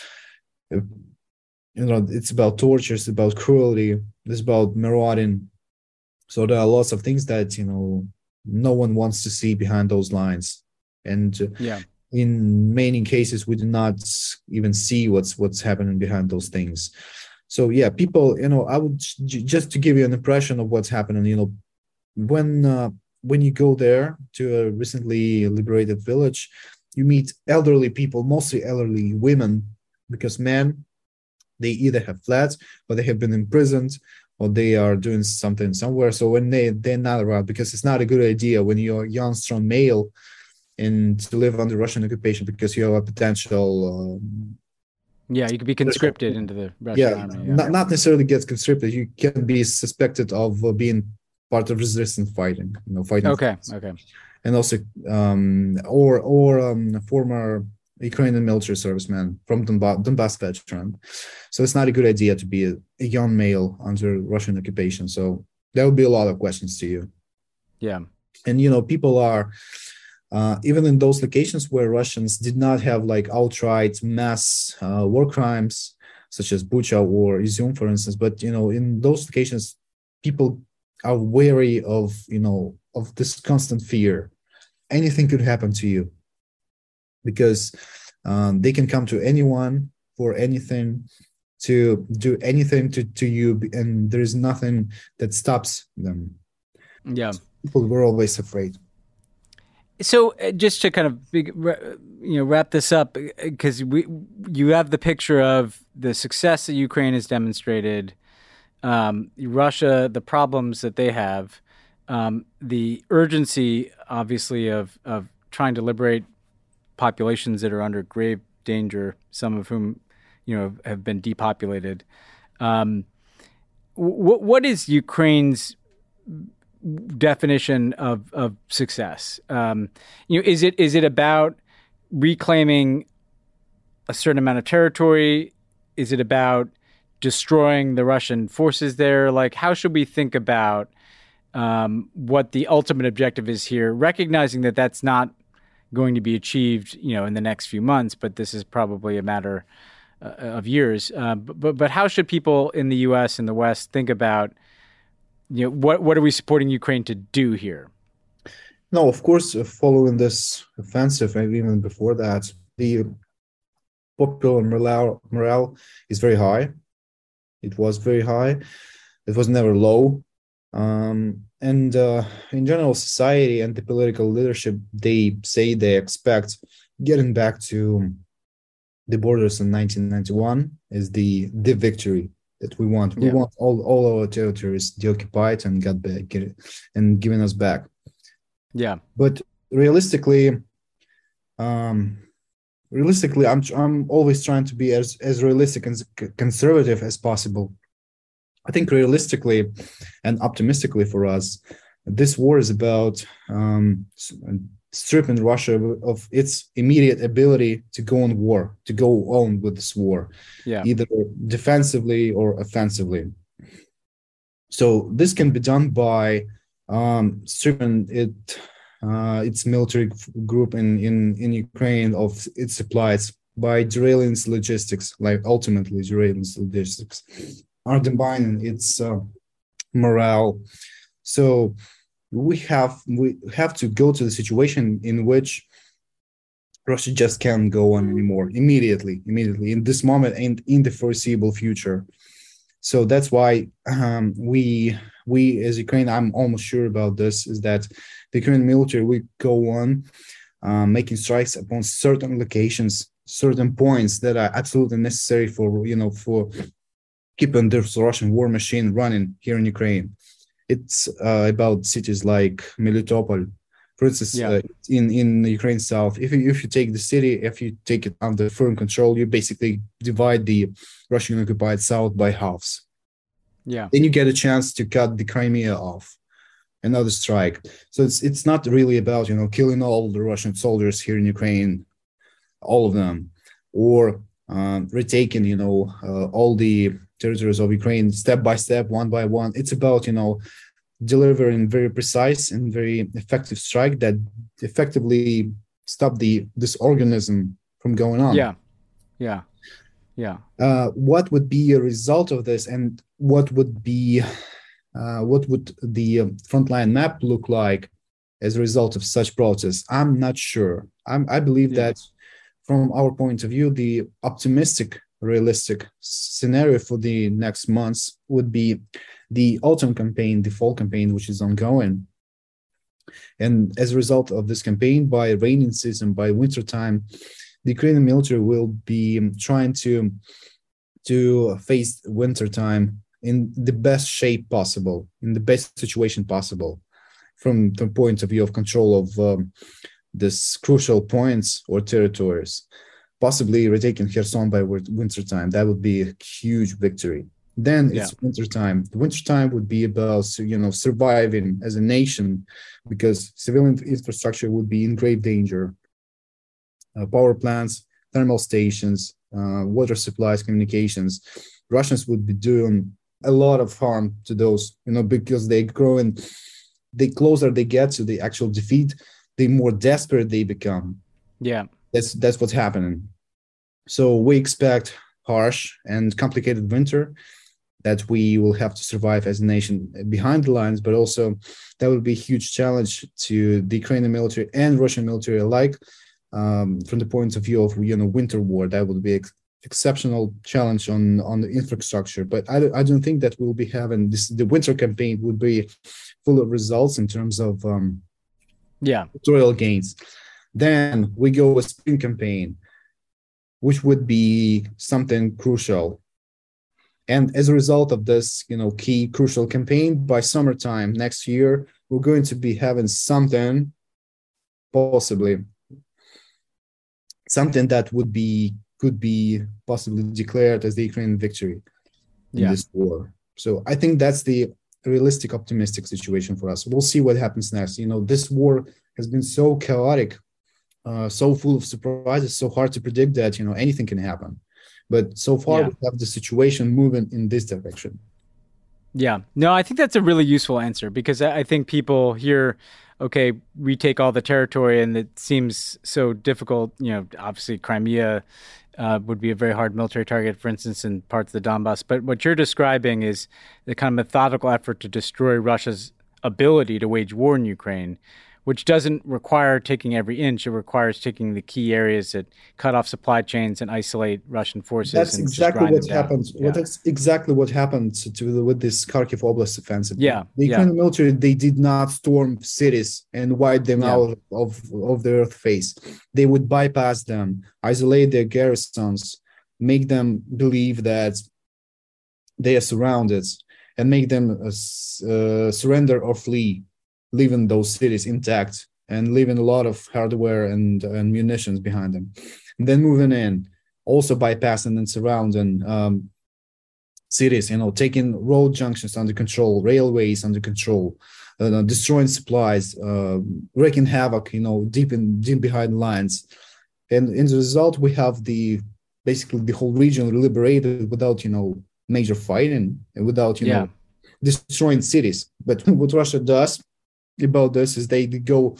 you know, it's about torture, it's about cruelty. It's about marauding. So there are lots of things that, you know, no one wants to see behind those lines. And yeah. in many cases, we do not even see what's what's happening behind those things. So, yeah, people, you know, I would just to give you an impression of what's happening, you know, when, uh, when you go there to a recently liberated village, you meet elderly people, mostly elderly women, because men, they either have fled or they have been imprisoned or they are doing something somewhere. So when they, they're not around, because it's not a good idea when you're a young, strong male and to live under Russian occupation because you have a potential... Um, yeah, you could be conscripted into the Russian yeah, army. Yeah, not, not necessarily get conscripted. You can be suspected of uh, being part of resistance fighting, you know, fighting. Okay, fights. okay. And also, um, or, or um, former... Ukrainian military serviceman from Donbass, Donbass veteran. So it's not a good idea to be a, a young male under Russian occupation. So there will be a lot of questions to you. Yeah. And, you know, people are, uh, even in those locations where Russians did not have like outright mass uh, war crimes, such as Bucha or Izium, for instance, but, you know, in those locations, people are wary of, you know, of this constant fear. Anything could happen to you because um, they can come to anyone for anything, to do anything to, to you, and there is nothing that stops them. Yeah. People were always afraid. So uh, just to kind of you know wrap this up, because we you have the picture of the success that Ukraine has demonstrated, um, Russia, the problems that they have, um, the urgency, obviously, of of trying to liberate populations that are under grave danger, some of whom you know have been depopulated. Um, what what is Ukraine's definition of of success? Um, you know, is it is it about reclaiming a certain amount of territory? Is it about destroying the Russian forces there? Like, how should we think about um, what the ultimate objective is here? Recognizing that that's not going to be achieved, you know, in the next few months, but this is probably a matter uh, of years. Uh, but, but but how should people in the U S and the West think about, you know, what what are we supporting Ukraine to do here? No, of course, uh, following this offensive, and even before that, the popular morale, morale is very high. It was very high. It was never low. Um, and uh, in general, society and the political leadership, they say they expect getting back to the borders in nineteen ninety-one is the the victory that we want. We yeah. want all, all our territories deoccupied and got back, get it, and given us back. Yeah. But realistically, um, realistically, I'm I'm always trying to be as, as realistic and conservative as possible. I think realistically and optimistically for us, this war is about um, stripping Russia of its immediate ability to go on war, to go on with this war, yeah. either defensively or offensively. So this can be done by um, stripping it, uh, its military group in, in, in Ukraine of its supplies, by derailing its logistics, like ultimately derailing its logistics, undermining its uh, morale. So we have we have to go to the situation in which Russia just can't go on anymore immediately, immediately in this moment and in the foreseeable future. So that's why um, we we as Ukraine, I'm almost sure about this, is that the Ukrainian military will go on uh, making strikes upon certain locations, certain points that are absolutely necessary for you know for keeping this Russian war machine running here in Ukraine. It's uh, about cities like Melitopol, for instance, yeah. uh, in, in the Ukraine south. If you, if you take the city, if you take it under firm control, you basically divide the Russian occupied south by halves. Yeah. Then you get a chance to cut the Crimea off, another strike. So it's it's not really about, you know, killing all the Russian soldiers here in Ukraine, all of them, or um, retaking, you know, uh, all the territories of Ukraine step by step, one by one. It's about, you know, delivering very precise and very effective strike that effectively stop the this organism from going on. Yeah, yeah, yeah. Uh, what would be a result of this, and what would be, uh, what would the um, frontline map look like as a result of such process? I'm not sure. I'm, I believe yeah. that from our point of view, the optimistic realistic scenario for the next months would be the autumn campaign, the fall campaign, which is ongoing. And as a result of this campaign, by rainy season, by winter time, the Ukrainian military will be trying to, to face winter time in the best shape possible, in the best situation possible, from the point of view of control of um, this crucial points or territories. Possibly retaking Kherson by winter time. That would be a huge victory. Then it's yeah. winter time. The winter time would be about, you know, surviving as a nation, because civilian infrastructure would be in grave danger. Uh, power plants, thermal stations, uh, water supplies, communications. Russians would be doing a lot of harm to those, you know, because they're growing the closer they get to the actual defeat, the more desperate they become. Yeah. That's that's what's happening. So we expect harsh and complicated winter that we will have to survive as a nation behind the lines, but also that will be a huge challenge to the Ukrainian military and Russian military alike. Um, from the point of view of, you know, winter war, that would be ex- exceptional challenge on, on the infrastructure. But I, I don't think that we'll be having this. The winter campaign would be full of results in terms of um, yeah territorial gains. Then we go with spring campaign, which would be something crucial. And as a result of this, you know, key crucial campaign, by summertime next year, we're going to be having something, possibly, something that would be could be possibly declared as the Ukrainian victory in yeah. this war. So I think that's the realistic, optimistic situation for us. We'll see what happens next. You know, this war has been so chaotic, uh, so full of surprises, so hard to predict that, you know, anything can happen. But so far, yeah. we have the situation moving in this direction. Yeah. No, I think that's a really useful answer, because I think people hear, okay, we take all the territory and it seems so difficult. You know, obviously Crimea uh, would be a very hard military target, for instance, in parts of the Donbass. But what you're describing is the kind of methodical effort to destroy Russia's ability to wage war in Ukraine, which doesn't require taking every inch. It requires taking the key areas that cut off supply chains and isolate Russian forces. That's and exactly what them happened. Yeah. What that's exactly what happened to the, with this Kharkiv Oblast offensive. Yeah, the Ukrainian yeah. military, they did not storm cities and wipe them Yeah. out of, of the earth face. They would bypass them, isolate their garrisons, make them believe that they are surrounded, and make them uh, uh, surrender or flee, leaving those cities intact and leaving a lot of hardware and, and munitions behind them. And then moving in, also bypassing and surrounding um, cities, you know, taking road junctions under control, railways under control, uh, destroying supplies, uh, wreaking havoc, you know, deep in deep behind the lines. And in the result, we have the basically the whole region liberated without, you know, major fighting and without, you Yeah. know, destroying cities. But what Russia does about this is they go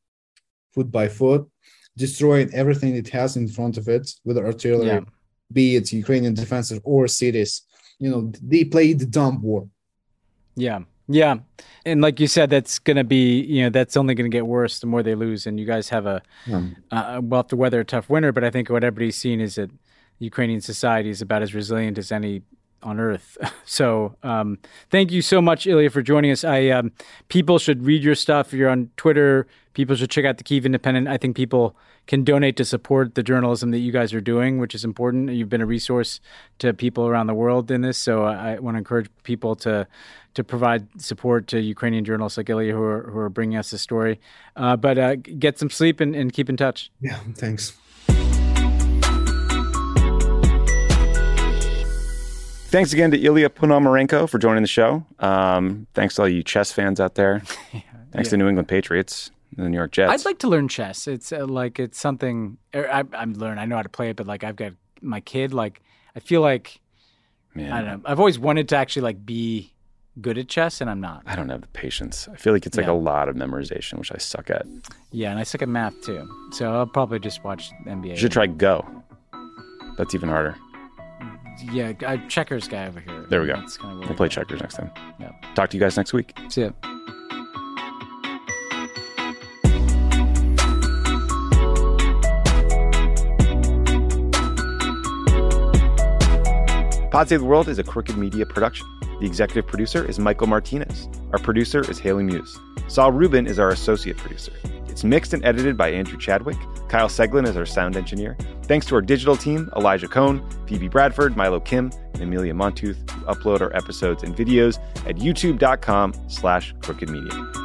foot by foot, destroying everything it has in front of it with artillery, Yeah. be it Ukrainian defenses or cities. You know, they play the dumb war. Yeah. Yeah. And like you said, that's going to be, you know, that's only going to get worse the more they lose. And you guys have a, Um, uh, we'll have to weather a tough winter. But I think what everybody's seen is that Ukrainian society is about as resilient as any on earth. So um, thank you so much, Ilya, for joining us. I um, people should read your stuff. You're on Twitter. People should check out the Kyiv Independent. I think people can donate to support the journalism that you guys are doing, which is important. You've been a resource to people around the world in this. So I, I want to encourage people to to provide support to Ukrainian journalists like Ilya who are, who are bringing us the story. Uh, but uh, get some sleep and, and keep in touch. Yeah, thanks. Thanks again to Ilya Ponomarenko for joining the show. Um, thanks to all you chess fans out there. Thanks Yeah. to New England Patriots and the New York Jets. I'd like to learn chess. It's uh, like it's something er, I, I'm learning. I know how to play it, but like I've got my kid. Like I feel like Man. I don't know. I've always wanted to actually like be good at chess, and I'm not. I don't have the patience. I feel like it's like Yeah. a lot of memorization, which I suck at. Yeah, and I suck at math too. So I'll probably just watch N B A. You should try Go. That's even harder. Yeah, I, checkers guy over here. There we go. That's kind of We'll play checkers next time. Yeah. Talk to you guys next week. See ya. Pod Save the World is a Crooked Media production. The executive producer is Michael Martinez. Our producer is Haley Muse. Saul Rubin is our associate producer. It's mixed and edited by Andrew Chadwick. Kyle Seglin is our sound engineer. Thanks to our digital team, Elijah Cohn, Phoebe Bradford, Milo Kim, and Amelia Montooth, who upload our episodes and videos at youtube.com slash crooked media.